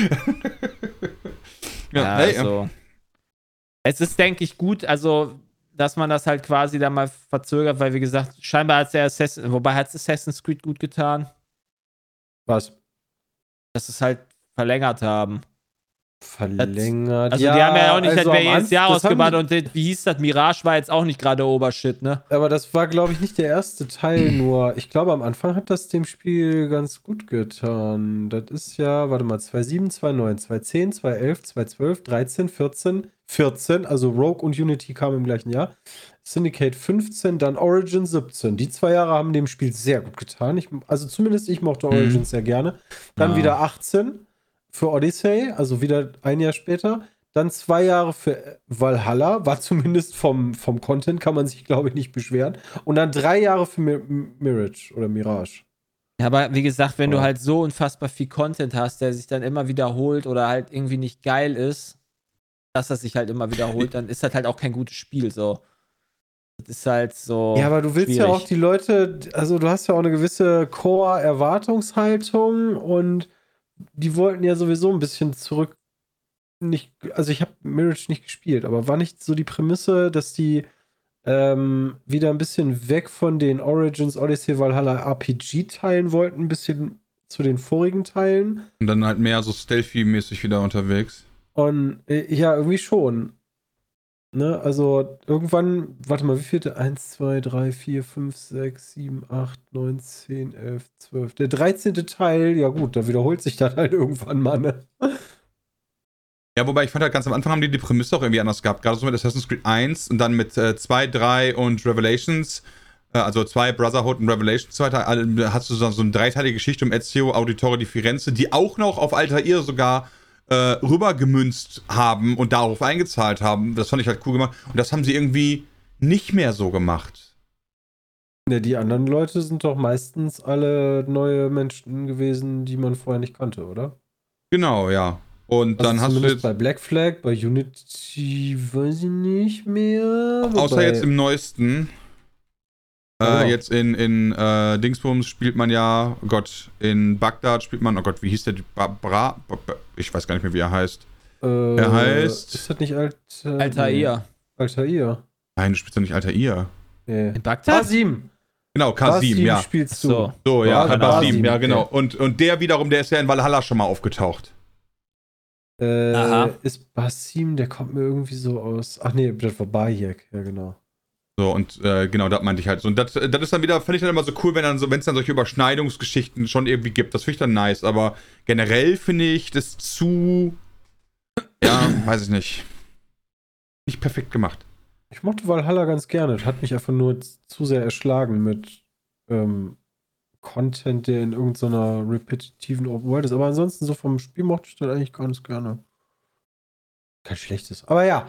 Ja, hey, also. Es ist, denke ich, gut, also, dass man das halt quasi dann mal verzögert, weil, wie gesagt, scheinbar hat es Assassin's Creed gut getan, Was? dass es halt verlängert haben. Verlängert. Also, die haben ja auch nicht also mehr am jedes Jahr das haben ausgebaut und wie hieß das? Mirage war jetzt auch nicht gerade Obershit, ne? Aber das war, glaube ich, nicht der erste Teil nur. Ich glaube, am Anfang hat das dem Spiel ganz gut getan. Das ist ja, warte mal, 2007, 2009, 2010, 2011, 2012, 13, 14, also Rogue und Unity kamen im gleichen Jahr. Syndicate 15, dann Origin 17. Die 2 Jahre haben dem Spiel sehr gut getan. Also zumindest ich mochte Origin sehr gerne. Dann wieder 18 für Odyssey, also wieder ein Jahr später. Dann 2 Jahre für Valhalla, war zumindest vom Content, kann man sich, glaube ich, nicht beschweren. Und dann 3 Jahre für Mirage oder Mirage. Ja, aber wie gesagt, wenn du halt so unfassbar viel Content hast, der sich dann immer wiederholt oder halt irgendwie nicht geil ist, dass das sich halt immer wiederholt, dann ist das halt auch kein gutes Spiel, so. Das ist halt so. Ja, aber du willst ja auch die Leute, also du hast ja auch eine gewisse Core-Erwartungshaltung und die wollten ja sowieso ein bisschen zurück. Also ich habe Mirage nicht gespielt, aber war nicht so die Prämisse, dass die wieder ein bisschen weg von den Origins, Odyssey, Valhalla RPG-Teilen wollten, ein bisschen zu den vorigen Teilen. Und dann halt mehr so Stealthy-mäßig wieder unterwegs. Und ja, irgendwie schon. Ne, also irgendwann, warte mal, wie viele? 1, 2, 3, 4, 5, 6, 7, 8, 9, 10, 11, 12. Der 13. Teil, ja gut, da wiederholt sich das halt irgendwann mal, ne? Ja, wobei ich fand halt ganz am Anfang haben die Prämisse auch irgendwie anders gehabt. Gerade so mit Assassin's Creed 1 und dann mit 2, 3 und Revelations. Also 2, Brotherhood und Revelations, hast du so eine dreiteilige Geschichte um Ezio Auditore di Firenze, die auch noch auf Altair sogar rübergemünzt haben und darauf eingezahlt haben. Das fand ich halt cool gemacht. Und das haben sie irgendwie nicht mehr so gemacht. Ja, die anderen Leute sind doch meistens alle neue Menschen gewesen, die man vorher nicht kannte, oder? Genau, ja. Und Also dann hast du jetzt bei Black Flag, bei Unity weiß ich nicht mehr. Außer jetzt im neuesten. Genau. Jetzt in Dingsbums spielt man ja, oh Gott, in Bagdad spielt man, oh Gott, wie hieß der? Ich weiß gar nicht mehr, wie er heißt. Er heißt. Ist das nicht Altair. Altair. Nein, du spielst doch nicht Altair. In Bagdad? Qasim. Genau, Qasim, ja. Spielst du. So, ja, Qasim, Qasim, ja, genau. okay. Und der wiederum, der ist ja in Valhalla schon mal aufgetaucht. Aha. Ist Basim, der kommt mir irgendwie so aus. Ach nee, das war Bayek, ja genau. So, und genau, das meinte ich halt so. Und das ist dann wieder, finde ich dann immer so cool, wenn es dann solche Überschneidungsgeschichten schon irgendwie gibt. Das finde ich dann nice, aber generell finde ich das zu, ja, weiß ich nicht perfekt gemacht. Ich mochte Valhalla ganz gerne. Das hat mich einfach nur zu sehr erschlagen mit Content, der in irgendeiner repetitiven Open World ist. Aber ansonsten so vom Spiel mochte ich das eigentlich ganz gerne. Kein schlechtes. Aber ja,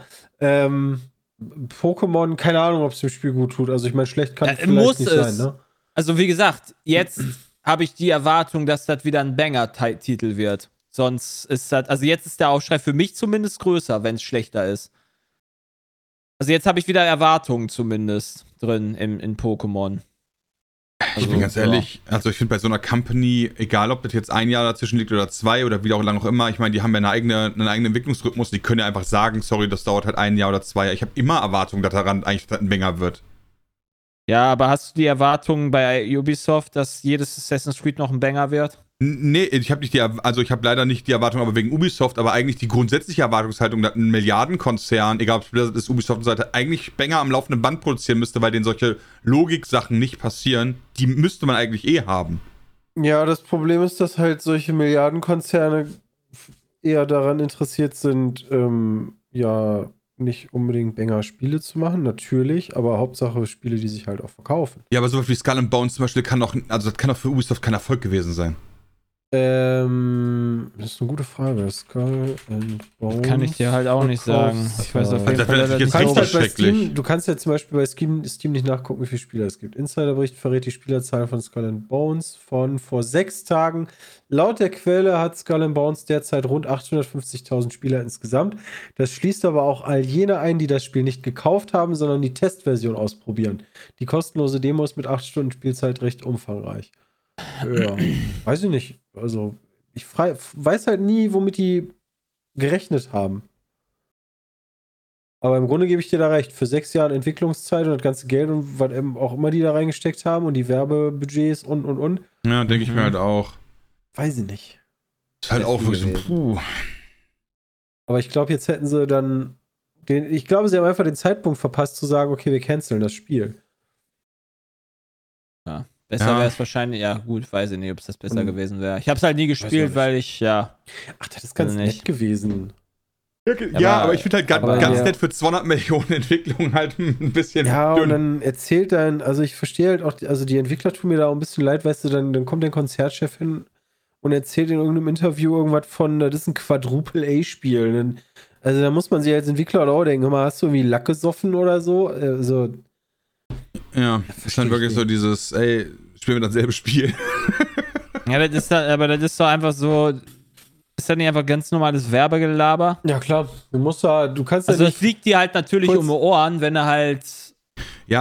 Pokémon, keine Ahnung, ob es dem Spiel gut tut. Also ich meine, schlecht kann es vielleicht nicht sein, ne? Also wie gesagt, jetzt habe ich die Erwartung, dass das wieder ein Banger-Titel wird. Sonst ist das, also jetzt ist der Aufschrei für mich zumindest größer, wenn es schlechter ist. Also jetzt habe ich wieder Erwartungen zumindest drin in Pokémon. Ich bin ganz ehrlich, also ich finde bei so einer Company, egal ob das jetzt ein Jahr dazwischen liegt oder 2 oder wie auch lange auch immer, ich meine, die haben ja einen eigenen Entwicklungsrhythmus, die können ja einfach sagen, sorry, das dauert halt 1 Jahr oder 2 Jahre. Ich habe immer Erwartungen, dass daran eigentlich ein Banger wird. Ja, aber hast du die Erwartungen bei Ubisoft, dass jedes Assassin's Creed noch ein Banger wird? Nee, ich habe leider nicht die Erwartung, aber wegen Ubisoft, aber eigentlich die grundsätzliche Erwartungshaltung, dass ein Milliardenkonzern, egal ob es das Ubisoft-Seite, eigentlich Banger am laufenden Band produzieren müsste, weil denen solche Logik-Sachen nicht passieren, die müsste man eigentlich haben. Ja, das Problem ist, dass halt solche Milliardenkonzerne eher daran interessiert sind, ja, nicht unbedingt Banger-Spiele zu machen, natürlich, aber Hauptsache Spiele, die sich halt auch verkaufen. Ja, aber sowas wie Skull and Bones zum Beispiel das kann doch für Ubisoft kein Erfolg gewesen sein. Das ist eine gute Frage. Skull and Bones. Kann ich dir halt auch nicht sagen. Ich weiß auf jeden Das Fall, wäre dass jetzt das nicht so so schrecklich. Du kannst ja zum Beispiel bei Steam nicht nachgucken, wie viele Spieler es gibt. Insiderbericht verrät die Spielerzahl von Skull and Bones von vor 6 Tagen. Laut der Quelle hat Skull and Bones derzeit rund 850.000 Spieler insgesamt. Das schließt aber auch all jene ein, die das Spiel nicht gekauft haben, sondern die Testversion ausprobieren. Die kostenlose Demo ist mit 8 Stunden Spielzeit recht umfangreich. Ja, weiß ich nicht. Also, ich weiß halt nie, womit die gerechnet haben. Aber im Grunde gebe ich dir da recht. Für 6 Jahre Entwicklungszeit und das ganze Geld und was auch immer die da reingesteckt haben und die Werbebudgets und. Ja, denke ich mir halt auch. Weiß ich nicht. Ist halt auch wirklich so, puh. Aber ich glaube, jetzt hätten sie dann ich glaube, sie haben einfach den Zeitpunkt verpasst zu sagen, okay, wir canceln das Spiel. Ja. Besser wäre es wahrscheinlich, ja gut, weiß ich nicht, ob es das besser gewesen wäre. Ich habe es halt nie gespielt, weil ich, ja. Ach, das ist ganz nett gewesen. Ja, aber ich finde halt ganz nett für 200 Millionen Entwicklung halt ein bisschen ja, dünn. und dann erzählt dann, also ich verstehe halt auch, also die Entwickler tun mir da auch ein bisschen leid, weißt du, dann kommt der Konzertchef hin und erzählt in irgendeinem Interview irgendwas von, das ist ein Quadruple-A-Spiel. Also da muss man sich als Entwickler auch denken, mal, hast du irgendwie Lack gesoffen oder so? Also, ja, ist dann wirklich so dieses, ey, spielen wir dasselbe Spiel. Ja, das ist doch einfach so, ist das nicht einfach ganz normales Werbegelaber? Ja, klar. Du kannst also das fliegt dir halt natürlich um die Ohren, wenn du halt. Ja, aber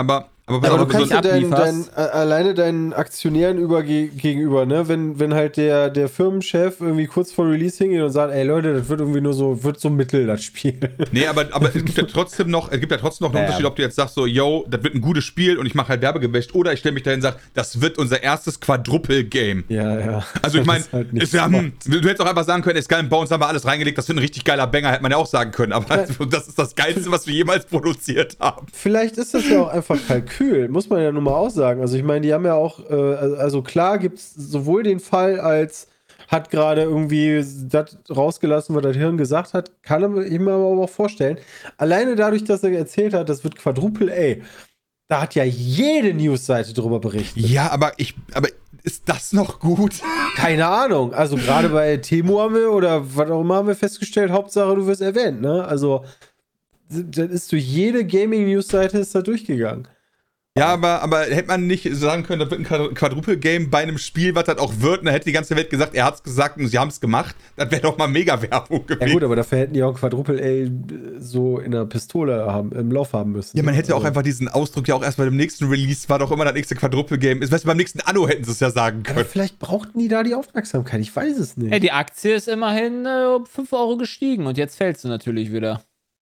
Aber Aber du auf, kannst so, ja ablieferst. alleine deinen Aktionären gegenüber, ne? Wenn halt der Firmenchef irgendwie kurz vor Release hingeht und sagt, ey Leute, das wird irgendwie nur so, wird so mittel, das Spiel. nee, aber es gibt ja trotzdem noch einen Unterschied, ob du jetzt sagst so, yo, das wird ein gutes Spiel und ich mache halt Werbegewäscht, oder ich stelle mich dahin und sage, das wird unser erstes Quadruple-Game. Ja. Also ich meine, Halt du hättest auch einfach sagen können, Skull and Bones haben wir alles reingelegt, das wird ein richtig geiler Banger, hätte man ja auch sagen können, aber das ist das Geilste, was wir jemals produziert haben. Vielleicht ist das ja auch einfach Kalkül, muss man ja nun mal auch sagen. Also ich meine, die haben ja auch, also klar gibt es sowohl den Fall, als hat gerade irgendwie das rausgelassen, was das Hirn gesagt hat, kann ich mir aber auch vorstellen. Alleine dadurch, dass er erzählt hat, das wird Quadruple A, da hat ja jede Newsseite drüber berichtet. Ja, aber ist das noch gut? Keine Ahnung. Also gerade bei Temu haben wir oder was auch immer haben wir festgestellt, Hauptsache du wirst erwähnt, ne? Also das ist durch jede Gaming-News-Seite ist da durchgegangen. Ja, aber hätte man nicht sagen können, das wird ein Quadruple-Game bei einem Spiel, was das auch wird, und dann hätte die ganze Welt gesagt, er hat's gesagt und sie haben es gemacht, das wäre doch mal mega Werbung gewesen. Ja gut, aber dafür hätten die auch ein Quadruple A so in der Pistole im Lauf haben müssen. Ja, man hätte auch einfach diesen Ausdruck ja auch erst bei dem nächsten Release, war doch immer das nächste Quadruple-Game. Weißt du, beim nächsten Anno hätten sie es ja sagen Aber können. vielleicht brauchten die da die Aufmerksamkeit, ich weiß es nicht. Ey, die Aktie ist immerhin um 5 Euro gestiegen und jetzt fällt sie natürlich wieder.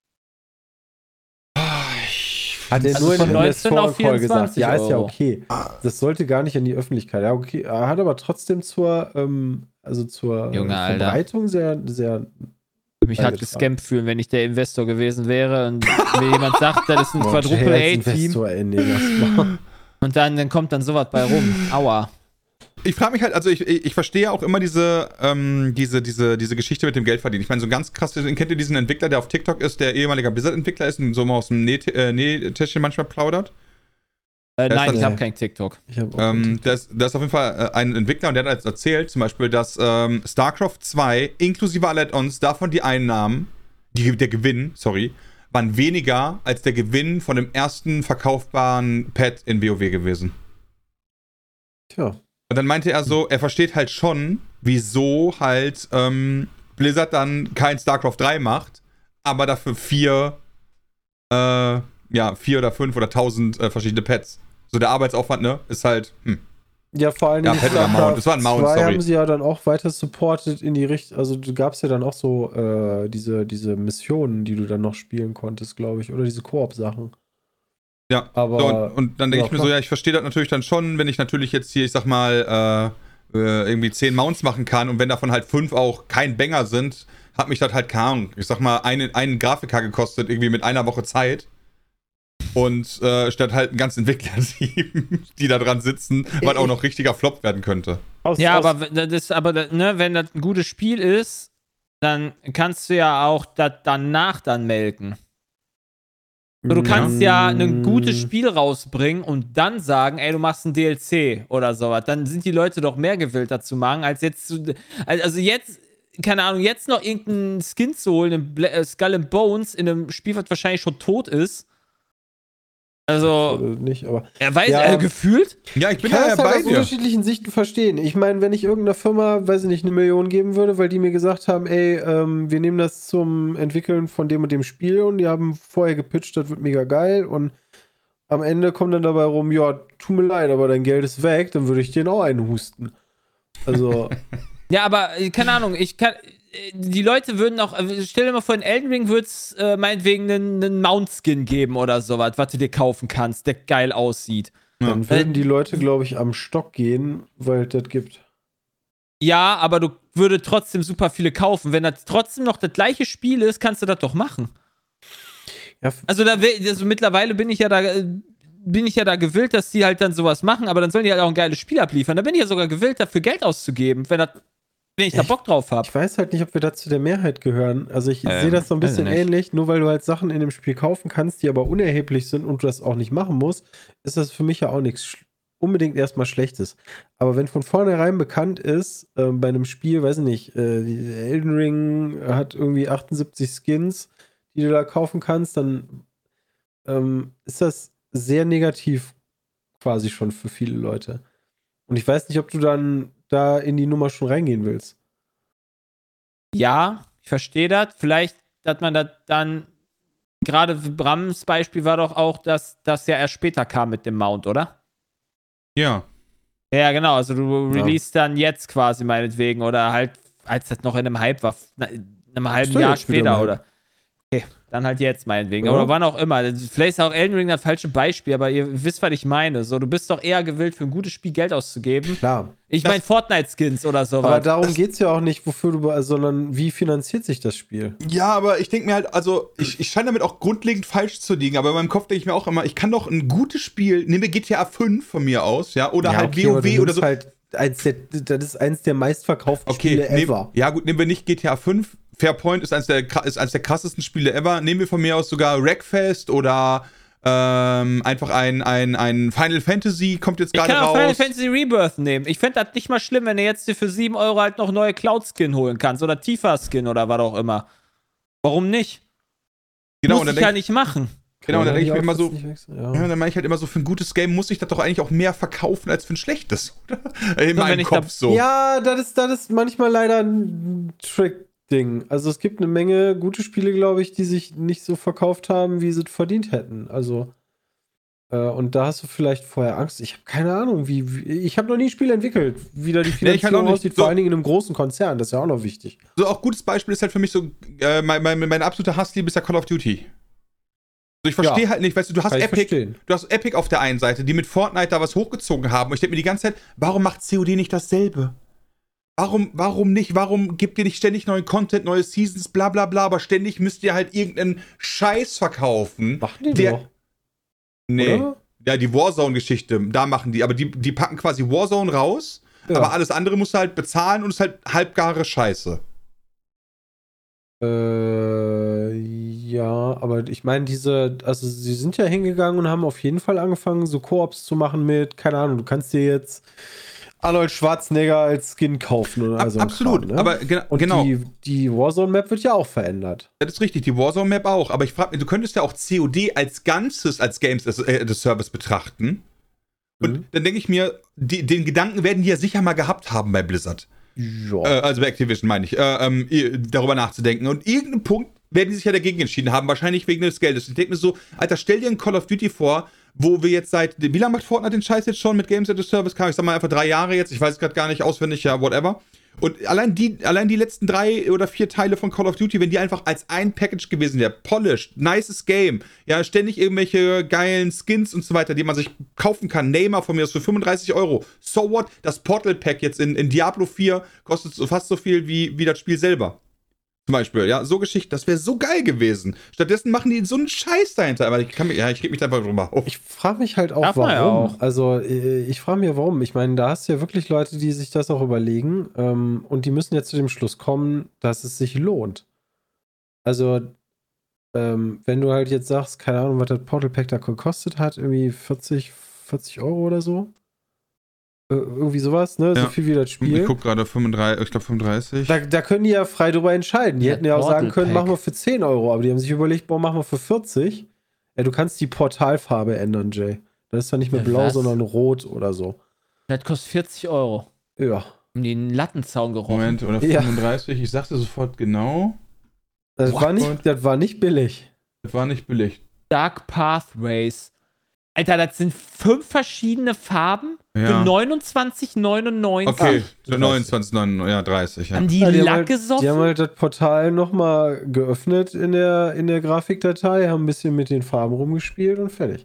Hat er Also nur in von dem 19 auf Investoren-Call gesagt. 24 Ja, ist ja Euro. okay. Das sollte gar nicht an die Öffentlichkeit. Ja, okay. Er hat aber trotzdem zur Junge, Alter. Verbreitung sehr, sehr. Mich hat gescampt fühlen, wenn ich der Investor gewesen wäre und mir jemand sagt, das ist ein Quadruple A-Team und dann kommt dann sowas bei rum. Aua. Ich frage mich halt, also ich verstehe auch immer diese Geschichte mit dem Geldverdienen. Ich meine, so ganz krass, kennt ihr diesen Entwickler, der auf TikTok ist, der ehemaliger Blizzard-Entwickler ist und so mal aus dem Nähtäschchen manchmal plaudert? Nein, ich habe kein TikTok. Das ist auf jeden Fall ein Entwickler und der hat erzählt, zum Beispiel, dass StarCraft 2 inklusive aller Add-ons, davon die Einnahmen, der Gewinn, waren weniger als der Gewinn von dem ersten verkaufbaren Pad in WoW gewesen. Tja. Und dann meinte er so, er versteht halt schon, wieso halt Blizzard dann kein StarCraft 3 macht, aber dafür 4 oder 5 oder 1000 verschiedene Pads. So der Arbeitsaufwand, ne, ist halt, Ja, vor allem Ja, Pad oder Mount. Das war ein Mount, sorry. haben sie ja dann auch weiter supported in die Richtung, also du gab's ja dann auch so diese Missionen, die du dann noch spielen konntest, glaube ich, oder diese Koop-Sachen. Ja, aber so, und dann denke ich mir so, klar. ja, ich verstehe das natürlich dann schon, wenn ich natürlich jetzt hier, ich sag mal, irgendwie 10 Mounts machen kann und wenn davon halt 5 auch kein Banger sind, hat mich das halt, keine Ahnung, ich sag mal, einen Grafiker gekostet, irgendwie mit einer Woche Zeit. Und statt halt ein ganzes Entwicklerteam, die da dran sitzen, was auch noch richtiger Flop werden könnte. Aber wenn das ein gutes Spiel ist, dann kannst du ja auch das danach dann melken. So, du kannst ja ein gutes Spiel rausbringen und dann sagen, ey, du machst ein DLC oder sowas. Dann sind die Leute doch mehr gewillt dazu machen, als jetzt also jetzt, keine Ahnung, jetzt noch irgendeinen Skin zu holen, Skull and Bones in einem Spiel, was wahrscheinlich schon tot ist. Also, nicht, aber er weiß, gefühlt. Ja, ich ich bin kann ja das halt bei aus dir. unterschiedlichen Sichten verstehen. Ich meine, wenn ich irgendeiner Firma, weiß ich nicht, 1 Million geben würde, weil die mir gesagt haben, ey, wir nehmen das zum Entwickeln von dem und dem Spiel und die haben vorher gepitcht, das wird mega geil und am Ende kommt dann dabei rum, ja, tut mir leid, aber dein Geld ist weg, dann würde ich denen auch einen husten. Also, Ja, aber keine Ahnung, die Leute würden auch, stell dir mal vor, in Elden Ring würde es meinetwegen einen Mount-Skin geben oder sowas, was du dir kaufen kannst, der geil aussieht. dann würden die Leute, glaube ich, am Stock gehen, weil es das gibt. Ja, aber du würdest trotzdem super viele kaufen. Wenn das trotzdem noch das gleiche Spiel ist, kannst du das doch machen. Ja, Also, mittlerweile bin ich ja da gewillt, dass die halt dann sowas machen, aber dann sollen die halt auch ein geiles Spiel abliefern. Da bin ich ja sogar gewillt, dafür Geld auszugeben, wenn ich da Bock drauf habe. ich weiß halt nicht, ob wir da zu der Mehrheit gehören. Also ich sehe das so ein bisschen weiß ich nicht. ähnlich. Nur weil du halt Sachen in dem Spiel kaufen kannst, die aber unerheblich sind und du das auch nicht machen musst, ist das für mich ja auch nichts unbedingt erstmal Schlechtes. Aber wenn von vornherein bekannt ist, bei einem Spiel, weiß ich nicht, Elden Ring hat irgendwie 78 Skins, die du da kaufen kannst, dann ist das sehr negativ quasi schon für viele Leute. Und ich weiß nicht, ob du dann da in die Nummer schon reingehen willst. Ja, ich verstehe das. Vielleicht, dass man das dann gerade Brams Beispiel war doch auch, dass das ja erst später kam mit dem Mount, oder? Ja. Ja, genau. Also du release dann jetzt quasi meinetwegen oder halt, als das noch in einem Hype war, in einem halben Jahr später oder. Okay, dann halt jetzt meinetwegen. Ja. Oder wann auch immer. Vielleicht ist auch Elden Ring das falsche Beispiel, aber ihr wisst, was ich meine. So, du bist doch eher gewillt, für ein gutes Spiel Geld auszugeben. Klar. Ich meine Fortnite-Skins oder sowas. Aber darum geht es ja auch nicht, wofür du, sondern wie finanziert sich das Spiel? Ja, aber ich denke mir halt, also ich scheine damit auch grundlegend falsch zu liegen, aber in meinem Kopf denke ich mir auch immer, ich kann doch ein gutes Spiel, nehmen wir GTA 5 von mir aus, ja, oder halt okay, WoW oder so. Halt das ist eins der meistverkauften Spiele ever. Ja gut, nehmen wir nicht GTA 5. Fairpoint ist eins der krassesten Spiele ever. Nehmen wir von mir aus sogar Wreckfest oder einfach ein Final Fantasy kommt jetzt gerade raus. Ich kann auch Final Fantasy Rebirth nehmen. Ich fände das nicht mal schlimm, wenn du jetzt dir für 7 Euro halt noch neue Cloud-Skin holen kannst oder Tifa-Skin oder was auch immer. Warum nicht? Genau, muss ich ja nicht machen. Genau, und dann denke ich mir immer so, dann meine ich halt immer so, für ein gutes Game muss ich das doch eigentlich auch mehr verkaufen als für ein schlechtes, oder? In meinem Kopf so. Ja, das ist manchmal leider ein Trick-Ding. Also es gibt eine Menge gute Spiele, glaube ich, die sich nicht so verkauft haben, wie sie es verdient hätten. Also, und da hast du vielleicht vorher Angst. Ich habe keine Ahnung, ich habe noch nie ein Spiel entwickelt, wie da die Finanzierung aussieht, vor allen Dingen in einem großen Konzern, das ist ja auch noch wichtig. So, auch gutes Beispiel ist halt für mich so, meine absolute Hassliebe ist ja Call of Duty. Also ich verstehe halt nicht, weißt du, du hast Epic auf der einen Seite, die mit Fortnite da was hochgezogen haben. Und ich denke mir die ganze Zeit, warum macht COD nicht dasselbe? Warum nicht? Warum gibt ihr nicht ständig neuen Content, neue Seasons, bla bla bla, aber ständig müsst ihr halt irgendeinen Scheiß verkaufen. Machen die doch. Nee. Oder? Ja, die Warzone-Geschichte, da machen die, aber die packen quasi Warzone raus, aber alles andere musst du halt bezahlen und ist halt halbgare Scheiße. Ja, aber ich meine, also sie sind ja hingegangen und haben auf jeden Fall angefangen, so Koops zu machen mit, keine Ahnung, du kannst dir jetzt Arnold Schwarzenegger als Skin kaufen oder so. Absolut, Kram, ne? aber genau. Die Warzone-Map wird ja auch verändert. Das ist richtig, die Warzone-Map auch, aber ich frage mich, du könntest ja auch COD als Ganzes als Games as a Service betrachten. Und dann denke ich mir, den Gedanken werden die ja sicher mal gehabt haben bei Blizzard. Ja. Also bei Activision meine ich, darüber nachzudenken. Und irgendeinem Punkt werden die sich ja dagegen entschieden haben, wahrscheinlich wegen des Geldes. Ich denke mir so, Alter, stell dir ein Call of Duty vor, wo wir jetzt wie lange macht Fortnite den Scheiß jetzt schon mit Games as a Service? Ich sag mal einfach 3 Jahre jetzt, ich weiß es gerade gar nicht auswendig, ja, whatever. Und allein die letzten 3 oder 4 Teile von Call of Duty, wenn die einfach als ein Package gewesen wäre, polished, nices Game, ja, ständig irgendwelche geilen Skins und so weiter, die man sich kaufen kann, Neymar von mir aus für 35 Euro. So what? Das Portal Pack jetzt in Diablo 4 kostet so fast so viel wie das Spiel selber. Zum Beispiel, ja, so Geschichte, das wäre so geil gewesen. Stattdessen machen die so einen Scheiß dahinter, aber ich reg mich da einfach drüber auf. Ich frage mich halt auch, warum. Ja auch. Also, ich frage mich, warum. Ich meine, da hast du ja wirklich Leute, die sich das auch überlegen und die müssen jetzt zu dem Schluss kommen, dass es sich lohnt. Also, wenn du halt jetzt sagst, keine Ahnung, was das Portal Pack da gekostet hat, irgendwie 40 Euro oder so. Irgendwie sowas, ne? Ja. So viel wie das Spiel. Ich guck gerade 35. Da können die ja frei drüber entscheiden. Die hätten ja auch sagen können, machen wir für 10 Euro, aber die haben sich überlegt, boah, machen wir für 40. Ja, du kannst die Portalfarbe ändern, Jay. Das ist dann nicht mehr blau, sondern rot oder so. Das kostet 40 Euro. Ja. Um den Lattenzaun gerochen. Moment, oder 35, ich sagte sofort genau. Das war nicht billig. Das war nicht billig. Dark Pathways. Alter, das sind 5 verschiedene Farben für 29,99. Okay, für 29,99, ja, 30. Ja. Haben die Lack gesoffen? Die haben halt das Portal nochmal geöffnet in der Grafikdatei, haben ein bisschen mit den Farben rumgespielt und fertig.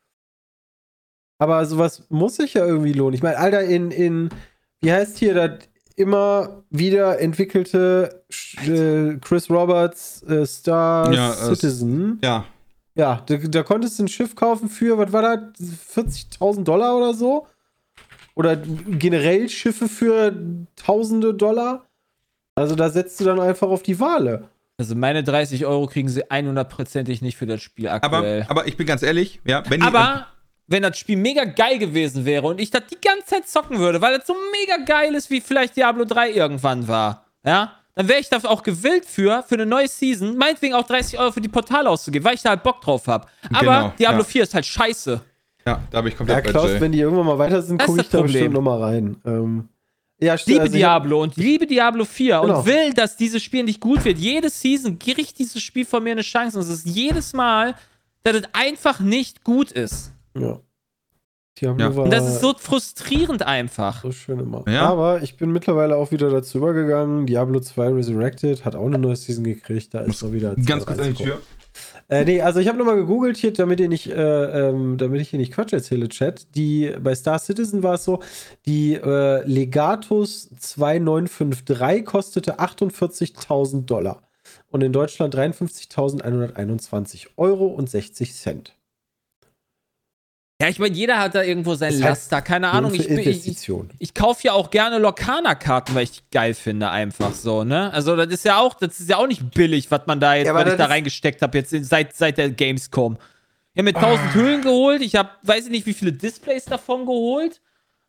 Aber sowas muss sich ja irgendwie lohnen. Ich meine, Alter, wie heißt hier das immer wieder entwickelte Chris Roberts Star Citizen? Ja. Ja, da konntest du ein Schiff kaufen für, was war das, $40.000 oder so? Oder generell Schiffe für Tausende $. Also da setzt du dann einfach auf die Wale. Also meine 30 Euro kriegen sie 100%ig nicht für das Spiel aktuell. Aber ich bin ganz ehrlich, ja, wenn das Spiel mega geil gewesen wäre und ich das die ganze Zeit zocken würde, weil das so mega geil ist, wie vielleicht Diablo 3 irgendwann war, ja, dann wäre ich da auch gewillt für eine neue Season, meinetwegen auch 30 Euro für die Portale auszugeben, weil ich da halt Bock drauf habe. Aber Diablo 4 ist halt scheiße. Ja, da habe ich komplett Klaus, wenn die irgendwann mal weiter sind, gucke ich da bestimmt nochmal rein. Ja, Ich liebe also Diablo und liebe Diablo 4 Genau. und will, dass dieses Spiel nicht gut wird. Jede Season kriegt dieses Spiel von mir eine Chance und es ist jedes Mal, dass es einfach nicht gut ist. Ja. Diablo Ja. war Und das ist so frustrierend einfach. so schön immer. Ja. Aber ich bin mittlerweile auch wieder dazu übergegangen. Diablo 2 Resurrected hat auch eine neue Season gekriegt. Da ist mal wieder Ganz kurz an die Tür. Nee, also ich habe nochmal gegoogelt hier, damit ich hier nicht Quatsch erzähle, Chat. Bei Star Citizen war es so, die Legatus 2953 kostete $48.000 und in Deutschland 53.121 Euro und 60 Cent. Ja, ich meine, jeder hat da irgendwo sein Das heißt, Laster, keine Ahnung. Investition. Ich kaufe ja auch gerne Lorcaner-Karten, weil ich die geil finde, einfach so, ne? Also, das ist ja auch nicht billig, was man da jetzt, Ja, aber was ich da das- reingesteckt habe, jetzt seit der Gamescom. Ich habe mir 1000 Hüllen geholt, ich habe, weiß ich nicht, wie viele Displays davon geholt,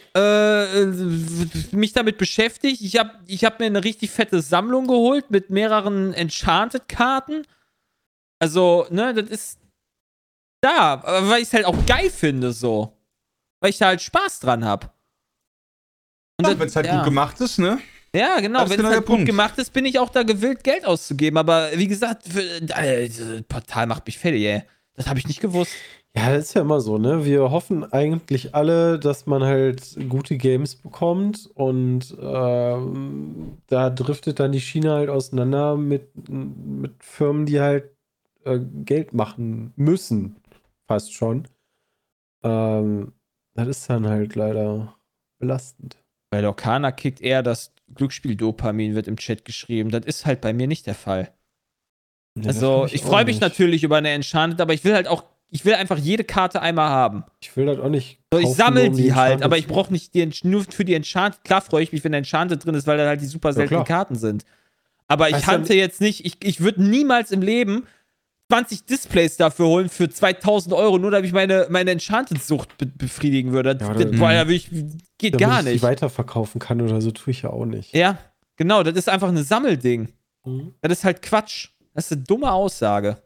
mich damit beschäftigt. Ich hab mir eine richtig fette Sammlung geholt mit mehreren Enchanted-Karten. Also, ne, das ist da, aber weil ich es halt auch geil finde, so. Weil ich da halt Spaß dran habe. Wenn es halt gut gemacht ist, ne? Ja, genau. Das ist Wenn genau es der halt gut Punkt. gemacht ist, bin ich auch da gewillt, Geld auszugeben. Aber wie gesagt, dieses Portal macht mich fertig, ey. Das habe ich nicht gewusst. Ja, das ist ja immer so, ne? Wir hoffen eigentlich alle, dass man halt gute Games bekommt und da driftet dann die Schiene halt auseinander mit Firmen, die halt Geld machen müssen. Fast schon. Das ist dann halt leider belastend. Bei Lorcaner kickt eher das Glücksspiel-Dopamin, wird im Chat geschrieben. Das ist halt bei mir nicht der Fall. Ja, Also, das ich auch freue mich nicht. natürlich über eine Enchanted, aber ich will einfach jede Karte einmal haben. Ich will das auch nicht. So, ich kaufen, sammle nur um die halt, Enchanted aber ich zu- brauche nicht nur für die Enchanted. Klar freue ich mich, wenn Enchanted drin ist, weil da halt die super seltenen klar. Karten sind. Aber ich Weißt du, hante jetzt nicht, ich würde niemals im Leben 20 Displays dafür holen für 2.000 Euro, nur damit ich meine Enchanted-Sucht befriedigen würde. Ja, oder- Boah, da will ich, geht damit gar ich die nicht. weiterverkaufen kann oder so, tue ich ja auch nicht. Ja, genau, das ist einfach ein Sammelding. Mhm. Das ist halt Quatsch. Das ist eine dumme Aussage.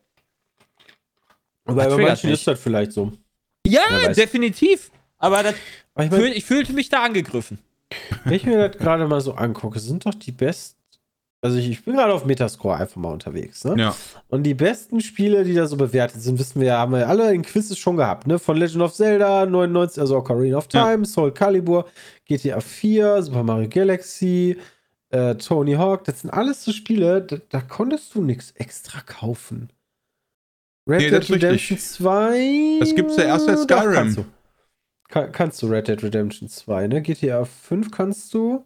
Aber Das bei triggert manchen mich. ist das vielleicht so. Ja, Wer weiß. definitiv. Aber Aber ich meine, ich fühlte mich da angegriffen. wenn ich mir das gerade mal so angucke, sind doch die besten. Also ich bin gerade auf Metascore einfach mal unterwegs, ne? Ja. Und die besten Spiele, die da so bewertet sind, wissen wir ja, haben wir alle in Quizzes schon gehabt, ne? Von Legend of Zelda 99, also Ocarina of Ja. Time, Soul Calibur, GTA 4, Super Mario Galaxy, Tony Hawk, das sind alles so Spiele, da konntest du nichts extra kaufen. Red Nee, das Dead ist Redemption richtig. 2. Das gibt's ja erst seit doch, Skyrim. Kannst du. Kannst du Red Dead Redemption 2, ne? GTA 5 kannst du.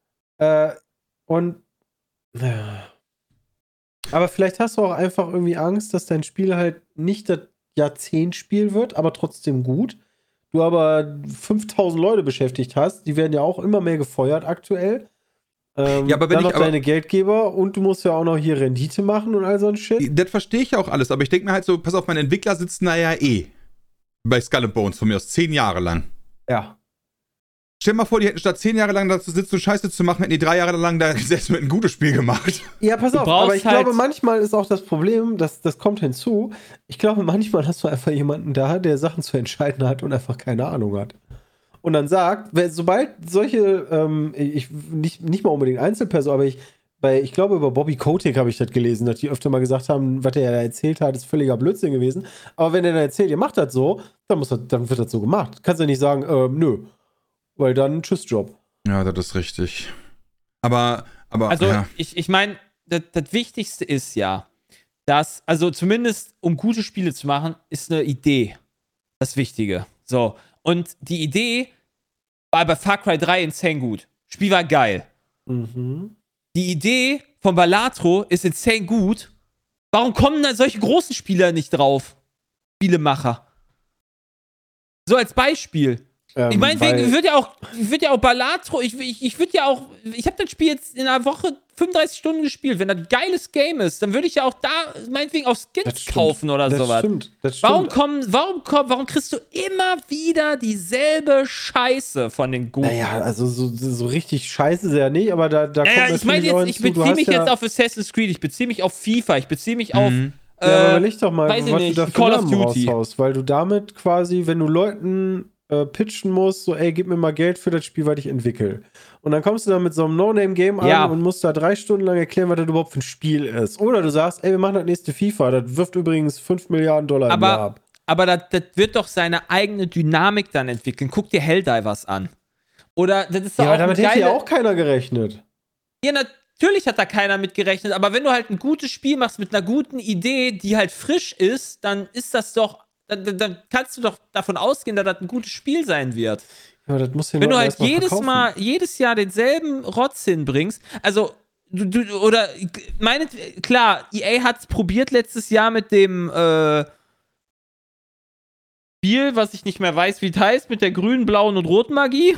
Und ja. Aber vielleicht hast du auch einfach irgendwie Angst, dass dein Spiel halt nicht das Jahrzehntspiel wird, aber trotzdem gut. Du aber 5000 Leute beschäftigt hast, die werden ja auch immer mehr gefeuert aktuell. Ja, aber wenn dann ich noch deine Geldgeber und du musst ja auch noch hier Rendite machen und all so ein Shit. Das verstehe ich auch alles, aber ich denke mir halt so, pass auf, meine Entwickler sitzen da ja eh. Bei Skull and Bones von mir aus, 10 Jahre lang. Ja. Stell dir mal vor, die hätten statt 10 Jahre lang dazu sitzen, Scheiße zu machen, hätten die 3 Jahre lang da gesessen und ein gutes Spiel gemacht. Ja, pass auf, brauchst aber ich halt- glaube, manchmal ist auch das Problem, das kommt hinzu. Ich glaube, manchmal hast du einfach jemanden da, der Sachen zu entscheiden hat und einfach keine Ahnung hat. Und dann sagt, sobald solche, nicht mal unbedingt Einzelpersonen, aber ich glaube, über Bobby Kotick habe ich das gelesen, dass die öfter mal gesagt haben, was er da erzählt hat, ist völliger Blödsinn gewesen. Aber wenn er dann erzählt, ihr macht das so, dann wird das so gemacht. Kannst du nicht sagen, nö. Weil dann tschüss Job. Ja, das ist richtig. Aber Also, ja. ich meine, das Wichtigste ist ja, dass, also zumindest um gute Spiele zu machen, ist eine Idee das Wichtige. So. Und die Idee war bei Far Cry 3 insane gut. Spiel war geil. Mhm. Die Idee von Balatro ist insane gut. Warum kommen da solche großen Spieler nicht drauf? Spielemacher. So als Beispiel. Ich meine, ich würde ja auch Balatro, ich habe das Spiel jetzt in einer Woche 35 Stunden gespielt. Wenn das ein geiles Game ist, dann würde ich ja auch da meinetwegen auch Skins kaufen oder sowas. Das stimmt. Warum kriegst du immer wieder dieselbe Scheiße von den Guten? Naja, also so richtig scheiße ist er nicht, aber da kommt Ja, ich meine natürlich auch jetzt, ich hinzu, du beziehe hast mich ja, jetzt auf Assassin's Creed, ich beziehe mich auf FIFA, ich beziehe mich auf Ja, aber überleg doch mal, weiß ich was nicht, du da für Call of Namen Duty. raushaust, weil du damit quasi, wenn du Leuten pitchen musst, so, ey, gib mir mal Geld für das Spiel, was ich entwickle. Und dann kommst du da mit so einem No-Name-Game an und musst da 3 Stunden lang erklären, was das überhaupt für ein Spiel ist. Oder du sagst, ey, wir machen das nächste FIFA, das wirft übrigens $5 Milliarden im Jahr ab. Aber das wird doch seine eigene Dynamik dann entwickeln. Guck dir Helldivers an. Oder das ist doch auch damit hätte ja auch keiner gerechnet. Ja, natürlich hat da keiner mit gerechnet, aber wenn du halt ein gutes Spiel machst mit einer guten Idee, die halt frisch ist, dann ist das doch, dann kannst du doch davon ausgehen, dass das ein gutes Spiel sein wird. Ja, das muss wenn du halt jedes Jahr denselben Rotz hinbringst, also klar, EA hat es probiert letztes Jahr mit dem Spiel, was ich nicht mehr weiß, wie es heißt, mit der grünen, blauen und roten Magie.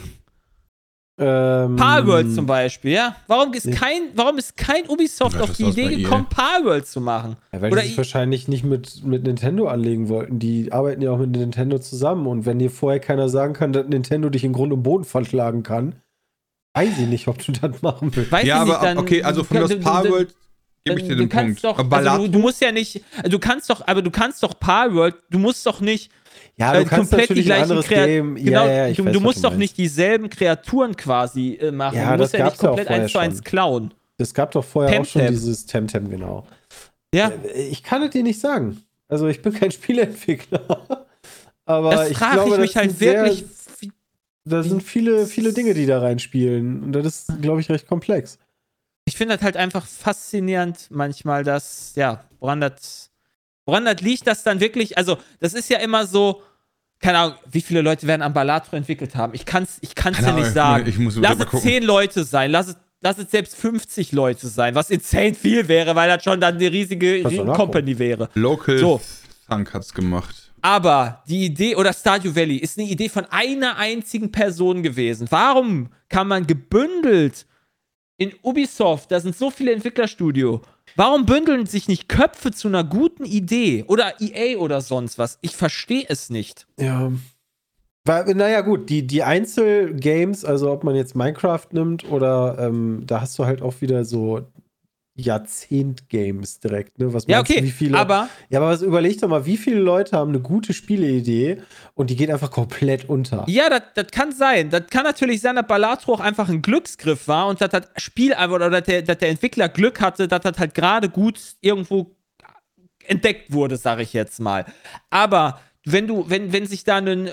Palworld zum Beispiel, ja? Warum ist kein Ubisoft auf die Idee gekommen, Palworld zu machen? Ja, weil die sich wahrscheinlich nicht mit Nintendo anlegen wollten. Die arbeiten ja auch mit Nintendo zusammen. Und wenn dir vorher keiner sagen kann, dass Nintendo dich in Grund und Boden verschlagen kann, weiß ich nicht, ob du das machen willst. Okay, also von das Palworld gebe ich dir den Punkt. Du musst ja nicht, du kannst doch Palworld, du musst doch nicht du kannst komplett natürlich die gleichen ein anderes Game. Genau, du musst doch nicht dieselben Kreaturen quasi machen. Ja, du musst ja nicht komplett ja 1:1 klauen. Es gab doch vorher auch schon dieses Temtem, genau. Ja. Ich kann es dir nicht sagen. Also ich bin kein Spieleentwickler. Aber das ich frage glaube, ich mich halt wirklich. Da sind viele Dinge, die da reinspielen. Und das ist, glaube ich, recht komplex. Ich finde das halt einfach faszinierend manchmal, dass, woran das liegt, dass dann wirklich, also das ist ja immer so, keine Ahnung, wie viele Leute werden am Balatro entwickelt haben. Ich kann's ja nicht sagen. Lass es 10 Leute sein, lass es selbst 50 Leute sein, was insane viel wäre, weil das schon dann eine riesige Company wäre. Local Thunk hat's gemacht. Aber die Idee, oder Stardew Valley, ist eine Idee von einer einzigen Person gewesen. Warum kann man gebündelt in Ubisoft, da sind so viele Entwicklerstudios, warum bündeln sich nicht Köpfe zu einer guten Idee? Oder EA oder sonst was? Ich verstehe es nicht. Ja. Naja, gut, die Einzelgames, also ob man jetzt Minecraft nimmt oder da hast du halt auch wieder so Jahrzehnt-Games direkt, ne? Was meinst du, wie viele? Aber überleg doch mal, wie viele Leute haben eine gute Spieleidee und die geht einfach komplett unter. Ja, das kann sein. Das kann natürlich sein, dass Balatro auch einfach ein Glücksgriff war und dass das Spiel einfach, oder dass der Entwickler Glück hatte, dass das halt gerade gut irgendwo entdeckt wurde, sage ich jetzt mal. Aber wenn sich da ein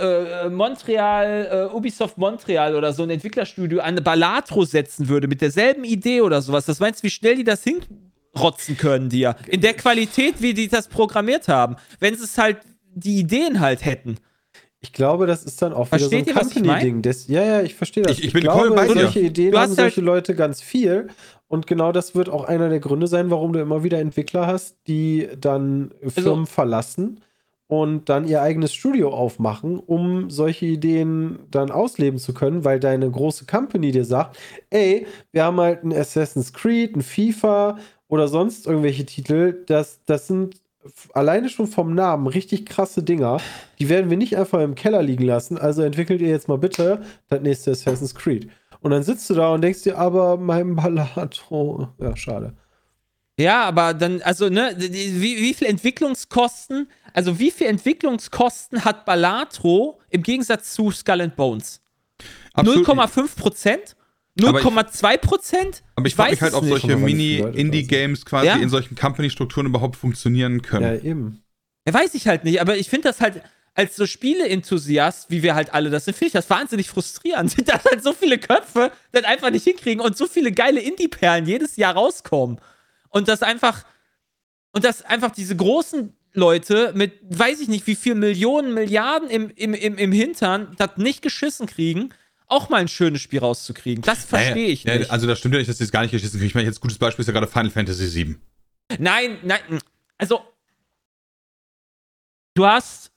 Ubisoft Montreal oder so ein Entwicklerstudio an eine Balatro setzen würde mit derselben Idee oder sowas, das meinst du, wie schnell die das hinrotzen können dir? In der Qualität, wie die das programmiert haben. Wenn sie es halt, die Ideen halt hätten. Ich glaube, das ist dann auch wieder so ein Company-Ding. Ja, ich verstehe das. Ich bin voll bei dir. Solche Ideen haben solche Leute ganz viel. Und genau das wird auch einer der Gründe sein, warum du immer wieder Entwickler hast, die dann Firmen verlassen und dann ihr eigenes Studio aufmachen, um solche Ideen dann ausleben zu können, weil deine große Company dir sagt, ey, wir haben halt ein Assassin's Creed, ein FIFA oder sonst irgendwelche Titel, das sind alleine schon vom Namen richtig krasse Dinger, die werden wir nicht einfach im Keller liegen lassen, also entwickelt ihr jetzt mal bitte das nächste Assassin's Creed. Und dann sitzt du da und denkst dir, aber mein Balatro, ja, schade. Ja, aber dann, also, ne, wie viel Entwicklungskosten hat Balatro im Gegensatz zu Skull and Bones? 0,5%? 0,2%? Aber ich frage mich halt, ob solche Mini-Indie-Games quasi in solchen Company-Strukturen überhaupt funktionieren können. Ja, eben. Ja, weiß ich halt nicht, aber ich finde das halt, als so Spiele-Enthusiast, wie wir halt alle das sind, finde ich das wahnsinnig frustrierend, dass halt so viele Köpfe das einfach nicht hinkriegen und so viele geile Indie-Perlen jedes Jahr rauskommen. Und dass einfach diese großen Leute mit, weiß ich nicht, wie viel Millionen, Milliarden im Hintern das nicht geschissen kriegen, auch mal ein schönes Spiel rauszukriegen. Das verstehe ich nicht. Also das stimmt ja nicht, dass sie es gar nicht geschissen kriegen. Ich meine, jetzt ein gutes Beispiel ist ja gerade Final Fantasy VII. Nein, also du hast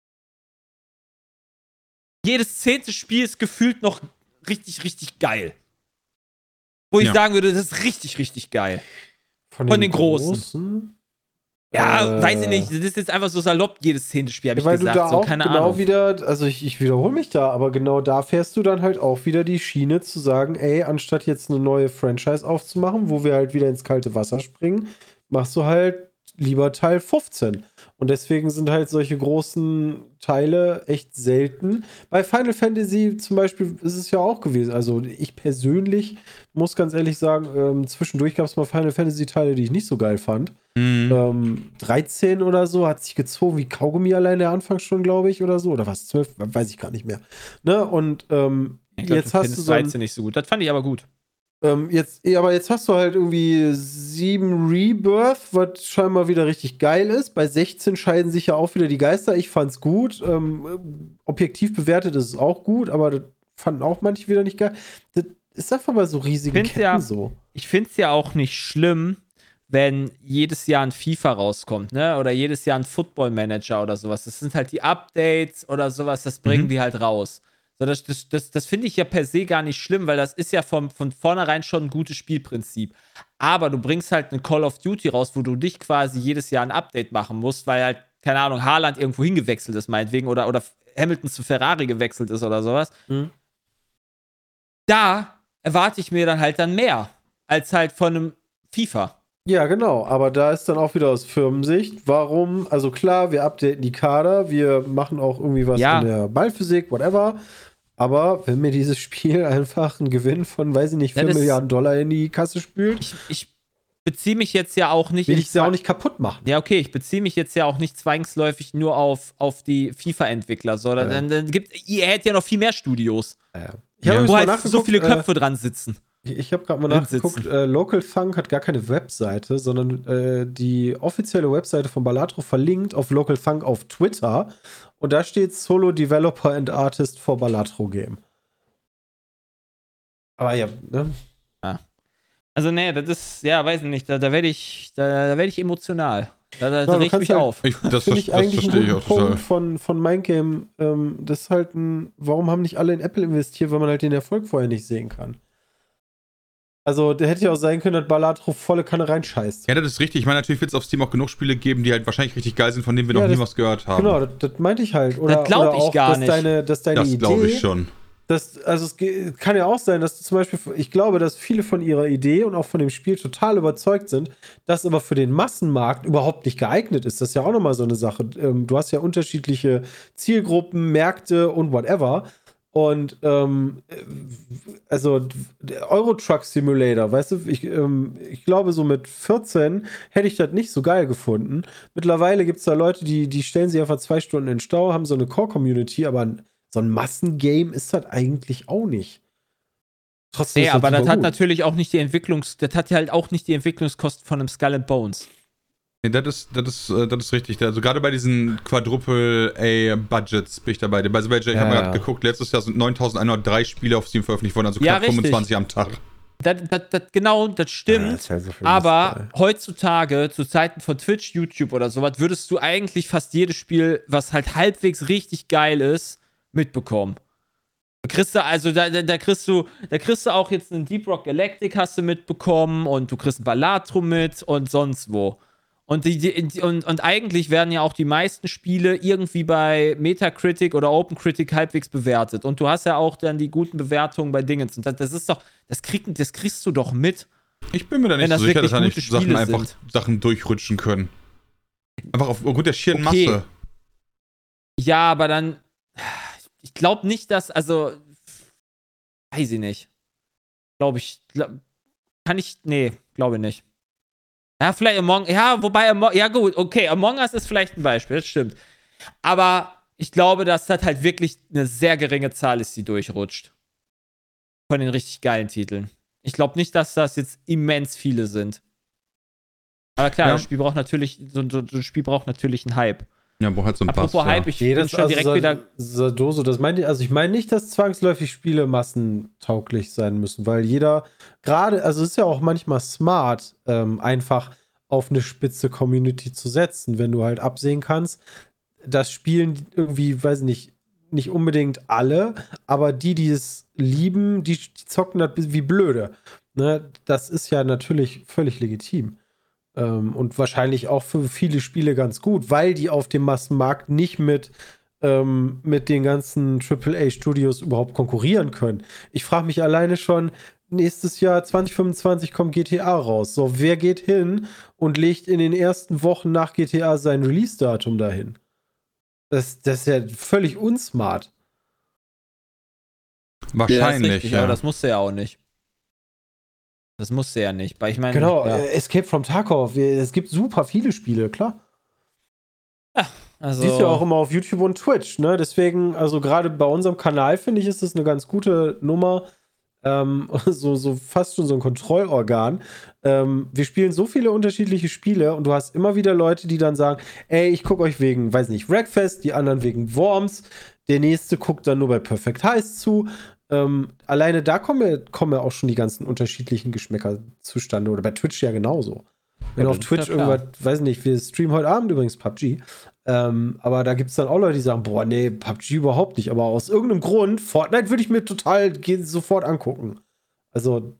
jedes 10. Spiel ist gefühlt noch richtig, richtig geil. Wo ich sagen würde, das ist richtig, richtig geil. Von den Großen? Ja, weiß ich nicht. Das ist jetzt einfach so salopp, jedes 10. Spiel, habe ich gesagt. Du da so, auch keine genau Ahnung. wieder, also ich wiederhole mich da, aber genau da fährst du dann halt auch wieder die Schiene zu sagen, ey, anstatt jetzt eine neue Franchise aufzumachen, wo wir halt wieder ins kalte Wasser springen, machst du halt lieber Teil 15. Und deswegen sind halt solche großen Teile echt selten. Bei Final Fantasy zum Beispiel ist es ja auch gewesen. Also ich persönlich muss ganz ehrlich sagen, zwischendurch gab es mal Final Fantasy Teile, die ich nicht so geil fand. 13 oder so hat sich gezogen wie Kaugummi allein der Anfang schon, glaube ich, oder so. Oder was, 12? Weiß ich gar nicht mehr. Ne? Und ich glaub, jetzt hast du so 13 nicht so gut. Das fand ich aber gut. jetzt hast du halt irgendwie 7 Rebirth, was scheinbar wieder richtig geil ist. Bei 16 scheiden sich ja auch wieder die Geister. Ich fand's gut. Objektiv bewertet ist es auch gut, aber das fanden auch manche wieder nicht geil. Das ist einfach bei so riesigen Ketten so. Ich find's ja auch nicht schlimm, wenn jedes Jahr ein FIFA rauskommt, ne? Oder jedes Jahr ein Football Manager oder sowas. Das sind halt die Updates oder sowas, das bringen die halt raus. So, das finde ich ja per se gar nicht schlimm, weil das ist ja von vornherein schon ein gutes Spielprinzip. Aber du bringst halt eine Call of Duty raus, wo du dich quasi jedes Jahr ein Update machen musst, weil halt, keine Ahnung, Haaland irgendwo hingewechselt ist, meinetwegen, oder Hamilton zu Ferrari gewechselt ist oder sowas. Da erwarte ich mir dann halt mehr, als halt von einem FIFA. Ja, genau, aber da ist dann auch wieder aus Firmensicht, warum, also klar, wir updaten die Kader, wir machen auch irgendwie was in der Ballphysik, whatever, aber wenn mir dieses Spiel einfach einen Gewinn von, weiß ich nicht, 4 Milliarden Dollar in die Kasse spült, ich beziehe mich jetzt ja auch nicht... will ich es ja auch nicht kaputt machen. Ja, okay, ich beziehe mich jetzt ja auch nicht zwangsläufig nur auf die FIFA-Entwickler, sondern dann EA hätte ja noch viel mehr Studios, wo halt so viele Köpfe dran sitzen. Ich habe gerade mal nachgeguckt, Local Funk hat gar keine Webseite, sondern die offizielle Webseite von Balatro verlinkt auf Local Funk auf Twitter und da steht Solo Developer and Artist for Balatro Game. Aber ja, ne? Ja. Also, nee, das ist, ja, weiß ich nicht, da werde ich emotional. Da reg ich mich halt, auf. Das finde ich eigentlich einen guten Punkt von Mindgame. Das ist halt warum haben nicht alle in Apple investiert, weil man halt den Erfolg vorher nicht sehen kann. Also, der hätte ja auch sein können, dass Balatro volle Kanne reinscheißt. Ja, das ist richtig. Ich meine, natürlich wird es auf Steam auch genug Spiele geben, die halt wahrscheinlich richtig geil sind, von denen wir noch nie was gehört haben. Genau, das meinte ich halt. Oder, das glaube ich gar nicht. Dass deine Idee, glaube ich schon. Also es kann ja auch sein, dass du zum Beispiel, ich glaube, dass viele von ihrer Idee und auch von dem Spiel total überzeugt sind, das aber für den Massenmarkt überhaupt nicht geeignet ist. Das ist ja auch nochmal so eine Sache. Du hast ja unterschiedliche Zielgruppen, Märkte und whatever. Und also Euro Truck Simulator, weißt du, ich glaube, so mit 14 hätte ich das nicht so geil gefunden. Mittlerweile gibt es da Leute, die stellen sich einfach 2 Stunden in den Stau, haben so eine Core-Community, aber so ein Massengame ist das eigentlich auch nicht. Trotzdem aber das hat natürlich auch nicht das hat ja halt auch nicht die Entwicklungskosten von einem Skull and Bones. Nee, das ist richtig. Also gerade bei diesen Quadruple-A-Budgets bin ich dabei. Bei J haben wir gerade geguckt, letztes Jahr sind 9.103 Spiele auf Steam veröffentlicht worden, also knapp 25 am Tag. Das stimmt. Das ist halt so aber heutzutage, zu Zeiten von Twitch, YouTube oder sowas, würdest du eigentlich fast jedes Spiel, was halt halbwegs richtig geil ist, mitbekommen. Kriegst du, also da kriegst du auch jetzt einen Deep Rock Galactic hast du mitbekommen und du kriegst ein Balatro mit und sonst wo. Und eigentlich werden ja auch die meisten Spiele irgendwie bei Metacritic oder OpenCritic halbwegs bewertet. Und du hast ja auch dann die guten Bewertungen bei Dingens. Und das ist doch, das kriegst du doch mit. Ich bin mir da nicht so sicher, dass da nicht Sachen durchrutschen können. Einfach aufgrund der schieren Masse. Ja, aber dann, ich glaube nicht, dass, also, weiß ich nicht. Glaube ich nicht. Ja, vielleicht Among Us ist vielleicht ein Beispiel, das stimmt. Aber ich glaube, dass das halt wirklich eine sehr geringe Zahl ist, die durchrutscht. Von den richtig geilen Titeln. Ich glaube nicht, dass das jetzt immens viele sind. Aber klar, das Spiel braucht natürlich, so ein Spiel braucht natürlich einen Hype. Ja, braucht halt so ein Apropos Hype, ich bin schon direkt wieder... ich meine nicht, dass zwangsläufig Spiele massentauglich sein müssen, weil jeder, gerade, also es ist ja auch manchmal smart, einfach auf eine spitze Community zu setzen, wenn du halt absehen kannst, das spielen irgendwie, weiß nicht unbedingt alle, aber die es lieben, die zocken das wie blöde. Ne? Das ist ja natürlich völlig legitim. Und wahrscheinlich auch für viele Spiele ganz gut, weil die auf dem Massenmarkt nicht mit den ganzen AAA-Studios überhaupt konkurrieren können. Ich frage mich alleine schon, nächstes Jahr 2025 kommt GTA raus. So, wer geht hin und legt in den ersten Wochen nach GTA sein Release-Datum dahin? Das ist ja völlig unsmart. Wahrscheinlich, ja. Aber das musste ja auch nicht. Das musste ja nicht. Weil ich meine, Genau, ja. Escape from Tarkov. Es gibt super viele Spiele, klar. Also, Siehst du ja auch immer auf YouTube und Twitch, ne? Deswegen, also gerade bei unserem Kanal, finde ich, ist das eine ganz gute Nummer. So fast schon so ein Kontrollorgan. Wir spielen so viele unterschiedliche Spiele und du hast immer wieder Leute, die dann sagen, ey, ich gucke euch wegen, weiß nicht, Wreckfest, die anderen wegen Worms, der nächste guckt dann nur bei Perfect Heist zu. Alleine da kommen ja auch schon die ganzen unterschiedlichen Geschmäcker zustande. Oder bei Twitch ja genauso. Wenn auf Twitch irgendwas, weiß nicht, wir streamen heute Abend übrigens PUBG. Aber da gibt es dann auch Leute, die sagen, boah, nee, PUBG überhaupt nicht. Aber aus irgendeinem Grund, Fortnite würde ich mir sofort angucken. Also.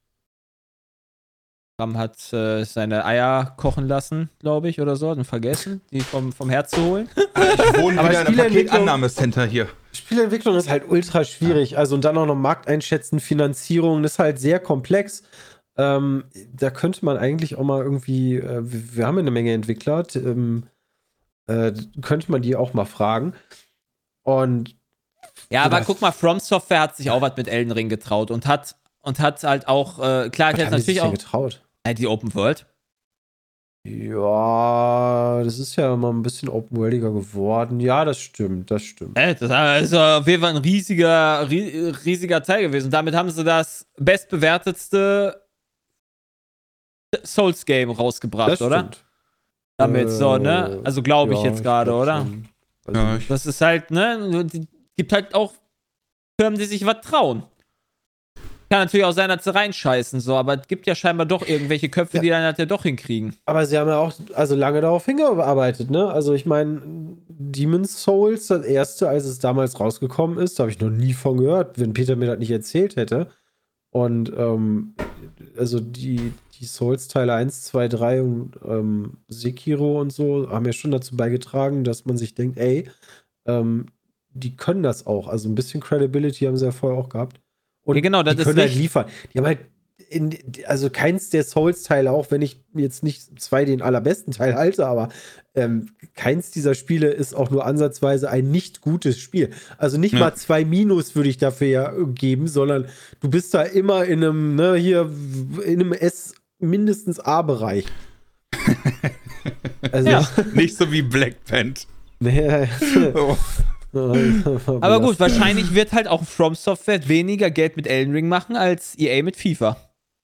Ram hat seine Eier kochen lassen, glaube ich, oder so, und vergessen, die vom Herz zu holen. Ich wohne wieder in einem Paketannahmecenter hier. Spielentwicklung ist halt ultra schwierig. Also, und dann auch noch Markt einschätzen, Finanzierung, das ist halt sehr komplex. Da könnte man eigentlich auch mal irgendwie, wir haben ja eine Menge Entwickler, könnte man die auch mal fragen. Und ja, aber guck mal, From Software hat sich auch was mit Elden Ring getraut und hat halt auch, klar, hat jetzt natürlich auch getraut. Die Open World. Ja, das ist ja mal ein bisschen open-worldiger geworden. Ja, das stimmt. Das ist auf jeden Fall ein riesiger Teil gewesen. Und damit haben sie das bestbewertetste Souls-Game rausgebracht, oder? Damit so, ne? Also glaube ich jetzt gerade, oder? Also, Ja, das ist halt, ne? Gibt halt auch Firmen, die sich was trauen. Kann natürlich auch sein, dass sie reinscheißen, so, aber es gibt ja scheinbar doch irgendwelche Köpfe, die dann halt ja doch hinkriegen. Aber sie haben ja auch lange darauf hingearbeitet, ne? Also ich meine, Demon's Souls, das erste, als es damals rausgekommen ist, da habe ich noch nie von gehört, wenn Peter mir das nicht erzählt hätte. Und also die Souls-Teile 1, 2, 3 und Sekiro und so haben ja schon dazu beigetragen, dass man sich denkt, ey, die können das auch. Also ein bisschen Credibility haben sie ja vorher auch gehabt. Und ja, genau, das die können halt liefern. Die haben halt also keins der Souls-Teile, auch wenn ich jetzt nicht 2 den allerbesten Teil halte, aber keins dieser Spiele ist auch nur ansatzweise ein nicht gutes Spiel. Also nicht mal 2 Minus würde ich dafür ja geben, sondern du bist da immer in einem, ne, hier in einem S mindestens A-Bereich. Also ja, nicht so wie Black Panther. Nee. Oh. Aber gut, wahrscheinlich wird halt auch From Software weniger Geld mit Elden Ring machen als EA mit FIFA.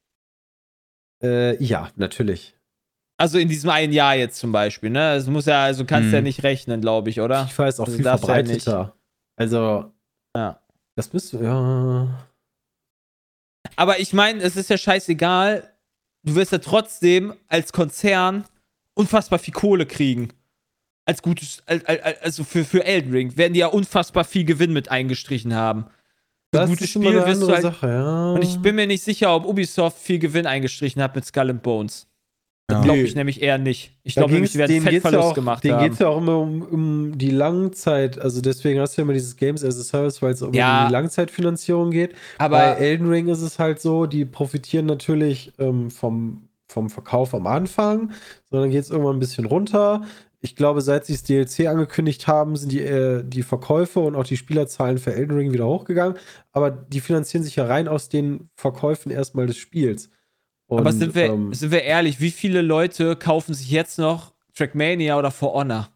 Ja, natürlich. Also in diesem einen Jahr jetzt zum Beispiel, ne? Es muss ja, also kannst ja nicht rechnen, glaube ich, oder? FIFA ist auch also viel verbreiteter. Ja also, ja. Das müsste, ja. Aber ich meine, es ist ja scheißegal. Du wirst ja trotzdem als Konzern unfassbar viel Kohle kriegen. Als gutes, also für Elden Ring werden die ja unfassbar viel Gewinn mit eingestrichen haben. Das ist immer eine andere Sache, ja. Und ich bin mir nicht sicher, ob Ubisoft viel Gewinn eingestrichen hat mit Skull and Bones. Das glaube ich nämlich eher nicht. Ich glaube nämlich, die werden fett Verlust gemacht haben. Denen geht es ja auch immer um die Langzeit, also deswegen hast du ja immer dieses Games as a Service, weil es um die Langzeitfinanzierung geht. Aber bei Elden Ring ist es halt so, die profitieren natürlich vom Verkauf am Anfang, sondern geht es irgendwann ein bisschen runter. Ich glaube, seit sie das DLC angekündigt haben, sind die Verkäufe und auch die Spielerzahlen für Elden Ring wieder hochgegangen. Aber die finanzieren sich ja rein aus den Verkäufen erstmal des Spiels. Und, aber sind wir ehrlich, wie viele Leute kaufen sich jetzt noch Trackmania oder For Honor?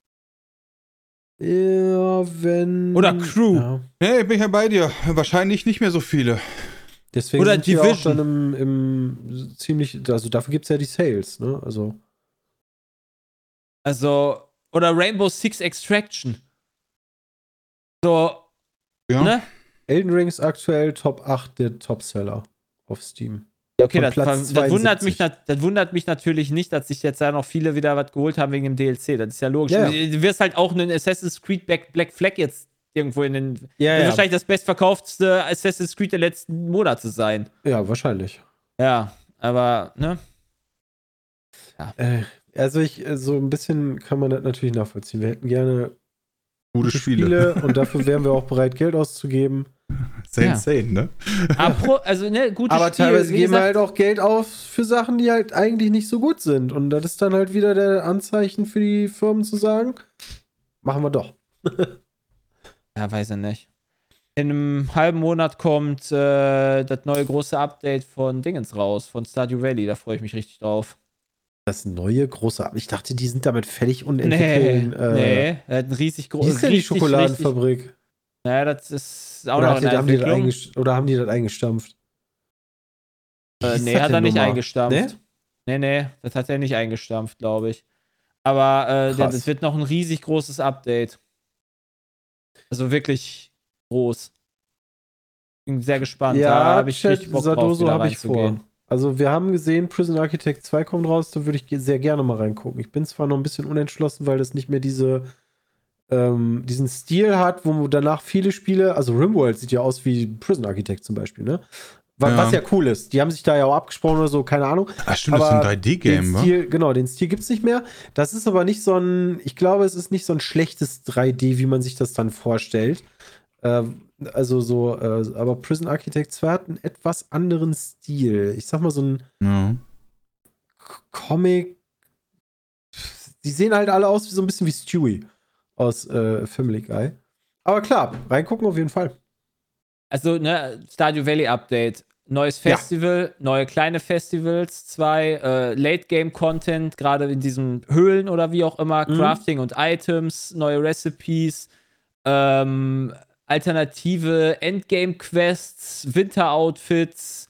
Ja, oder Crew. Ja, hey, bin ich ja bei dir. Wahrscheinlich nicht mehr so viele. Deswegen oder sind die auch dann im ziemlich, also dafür gibt es ja die Sales, ne? Also, oder Rainbow Six Extraction. So, ja. Ne? Elden Ring ist aktuell Top 8 der Topseller auf Steam. Okay, das wundert mich natürlich nicht, dass sich jetzt da noch viele wieder was geholt haben wegen dem DLC. Das ist ja logisch. Ja. Du wirst halt auch einen Assassin's Creed Black Flag jetzt irgendwo in den. Ja. Wahrscheinlich das bestverkauftste Assassin's Creed der letzten Monate sein. Ja, wahrscheinlich. Ja, aber, ne? Ja. Also so ein bisschen kann man das natürlich nachvollziehen. Wir hätten gerne gute Spiele und dafür wären wir auch bereit, Geld auszugeben. Insane, ne? Also, ne, gutes Aber Spiel. teilweise Wie geben wir gesagt, halt auch Geld aus für Sachen, die halt eigentlich nicht so gut sind. Und das ist dann halt wieder der Anzeichen für die Firmen zu sagen, machen wir doch. ja, weiß ich nicht. In einem halben Monat kommt das neue große Update von Dingens raus, von Stardew Valley. Da freue ich mich richtig drauf. Das neue große. Ich dachte, die sind damit fertig und Nee, entwickeln. nee. Er hat ein riesig Wie großes. ist denn die Schokoladenfabrik? Ja, das ist auch Oder, noch in der haben die das Entwicklung. oder haben die das eingestampft? Wie hieß Nee, das hat er denn nicht nochmal? eingestampft. Nee, das hat er nicht eingestampft, glaube ich. Aber Krass. das wird noch ein riesig großes Update. Also wirklich groß. Bin sehr gespannt. Da habe ich richtig Bock drauf, Sardoso wieder habe ich vor. reinzugehen. Also wir haben gesehen, Prison Architect 2 kommt raus, da würde ich sehr gerne mal reingucken. Ich bin zwar noch ein bisschen unentschlossen, weil das nicht mehr diesen Stil hat, wo danach viele Spiele, also RimWorld sieht ja aus wie Prison Architect zum Beispiel, ne? Was ja cool ist. Die haben sich da ja auch abgesprochen oder so, keine Ahnung. Ach stimmt, das ist ein 3D-Game, wa? Genau, den Stil gibt es nicht mehr. Das ist aber nicht so ein, ich glaube, es ist nicht so ein schlechtes 3D, wie man sich das dann vorstellt. Aber Prison Architect 2 hat einen etwas anderen Stil. Ich sag mal so ein Comic. Die sehen halt alle aus wie so ein bisschen wie Stewie aus Family Guy. Aber klar, reingucken auf jeden Fall. Also, ne, Stardew Valley Update. Neues Festival, neue kleine Festivals, 2 Late-Game-Content, gerade in diesen Höhlen oder wie auch immer, Crafting und Items, neue Recipes, alternative Endgame-Quests, Winter-Outfits,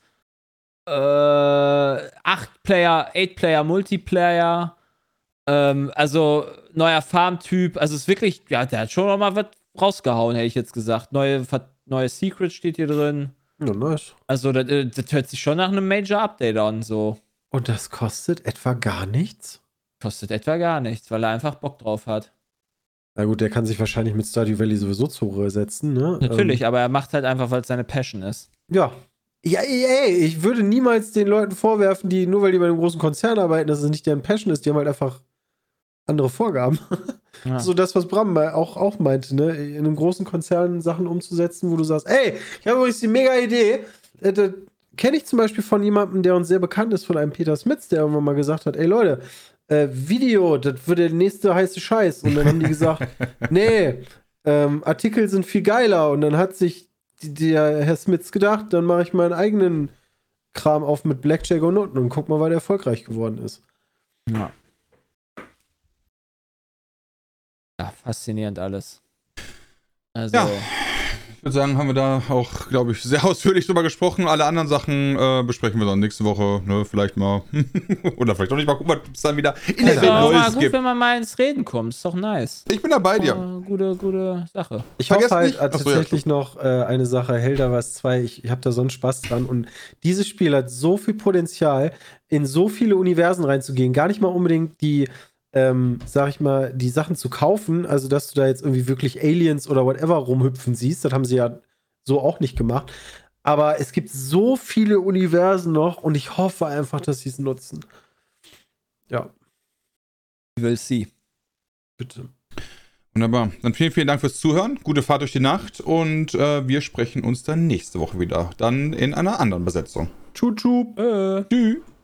8-Player Multiplayer, also neuer Farm-Typ, also es ist wirklich, ja, der hat schon noch mal was rausgehauen, hätte ich jetzt gesagt. Neue Secret steht hier drin. Ja, nice. Also, das hört sich schon nach einem Major-Update an, so. Und das kostet etwa gar nichts? Kostet etwa gar nichts, weil er einfach Bock drauf hat. Na gut, der kann sich wahrscheinlich mit Stardew Valley sowieso zur Ruhe setzen, ne? Natürlich, aber er macht halt einfach, weil es seine Passion ist. Ja. Ja, ey, ich würde niemals den Leuten vorwerfen, die nur weil die bei einem großen Konzern arbeiten, dass es nicht deren Passion ist. Die haben halt einfach andere Vorgaben. Ja. So das, was Bram auch meinte, ne? In einem großen Konzern Sachen umzusetzen, wo du sagst, ey, ich habe übrigens die mega Idee. Das kenne ich zum Beispiel von jemandem, der uns sehr bekannt ist, von einem Peter Smits, der irgendwann mal gesagt hat, ey Leute, Video, das wird der nächste heiße Scheiß. Und dann haben die gesagt, nee, Artikel sind viel geiler. Und dann hat sich der Herr Smits gedacht, dann mache ich meinen eigenen Kram auf mit Blackjack und Noten und guck mal, weil der erfolgreich geworden ist. Ja. Ja, faszinierend alles. Also, Ja. Ich würde sagen, haben wir da auch, glaube ich, sehr ausführlich drüber gesprochen. Alle anderen Sachen besprechen wir dann nächste Woche, ne, vielleicht mal. Oder vielleicht auch nicht mal gucken, was es dann wieder in der ist Welt doch mal Neues gut, gibt. wenn man mal ins Reden kommt. Ist doch nice. Ich bin da bei dir. Gute Sache. Ich hoffe Vergesst halt nicht- Achso, tatsächlich noch eine Sache, Helldivers 2, ich habe da so einen Spaß dran und dieses Spiel hat so viel Potenzial, in so viele Universen reinzugehen, gar nicht mal unbedingt die, sag ich mal, die Sachen zu kaufen, also dass du da jetzt irgendwie wirklich Aliens oder whatever rumhüpfen siehst, das haben sie ja so auch nicht gemacht, aber es gibt so viele Universen noch und ich hoffe einfach, dass sie es nutzen. Ja, We'll see. bitte. Wunderbar. Dann vielen Dank fürs Zuhören. Gute Fahrt durch die Nacht und wir sprechen uns dann nächste Woche wieder. Dann in einer anderen Besetzung. Tschu-tschu. Tschüss.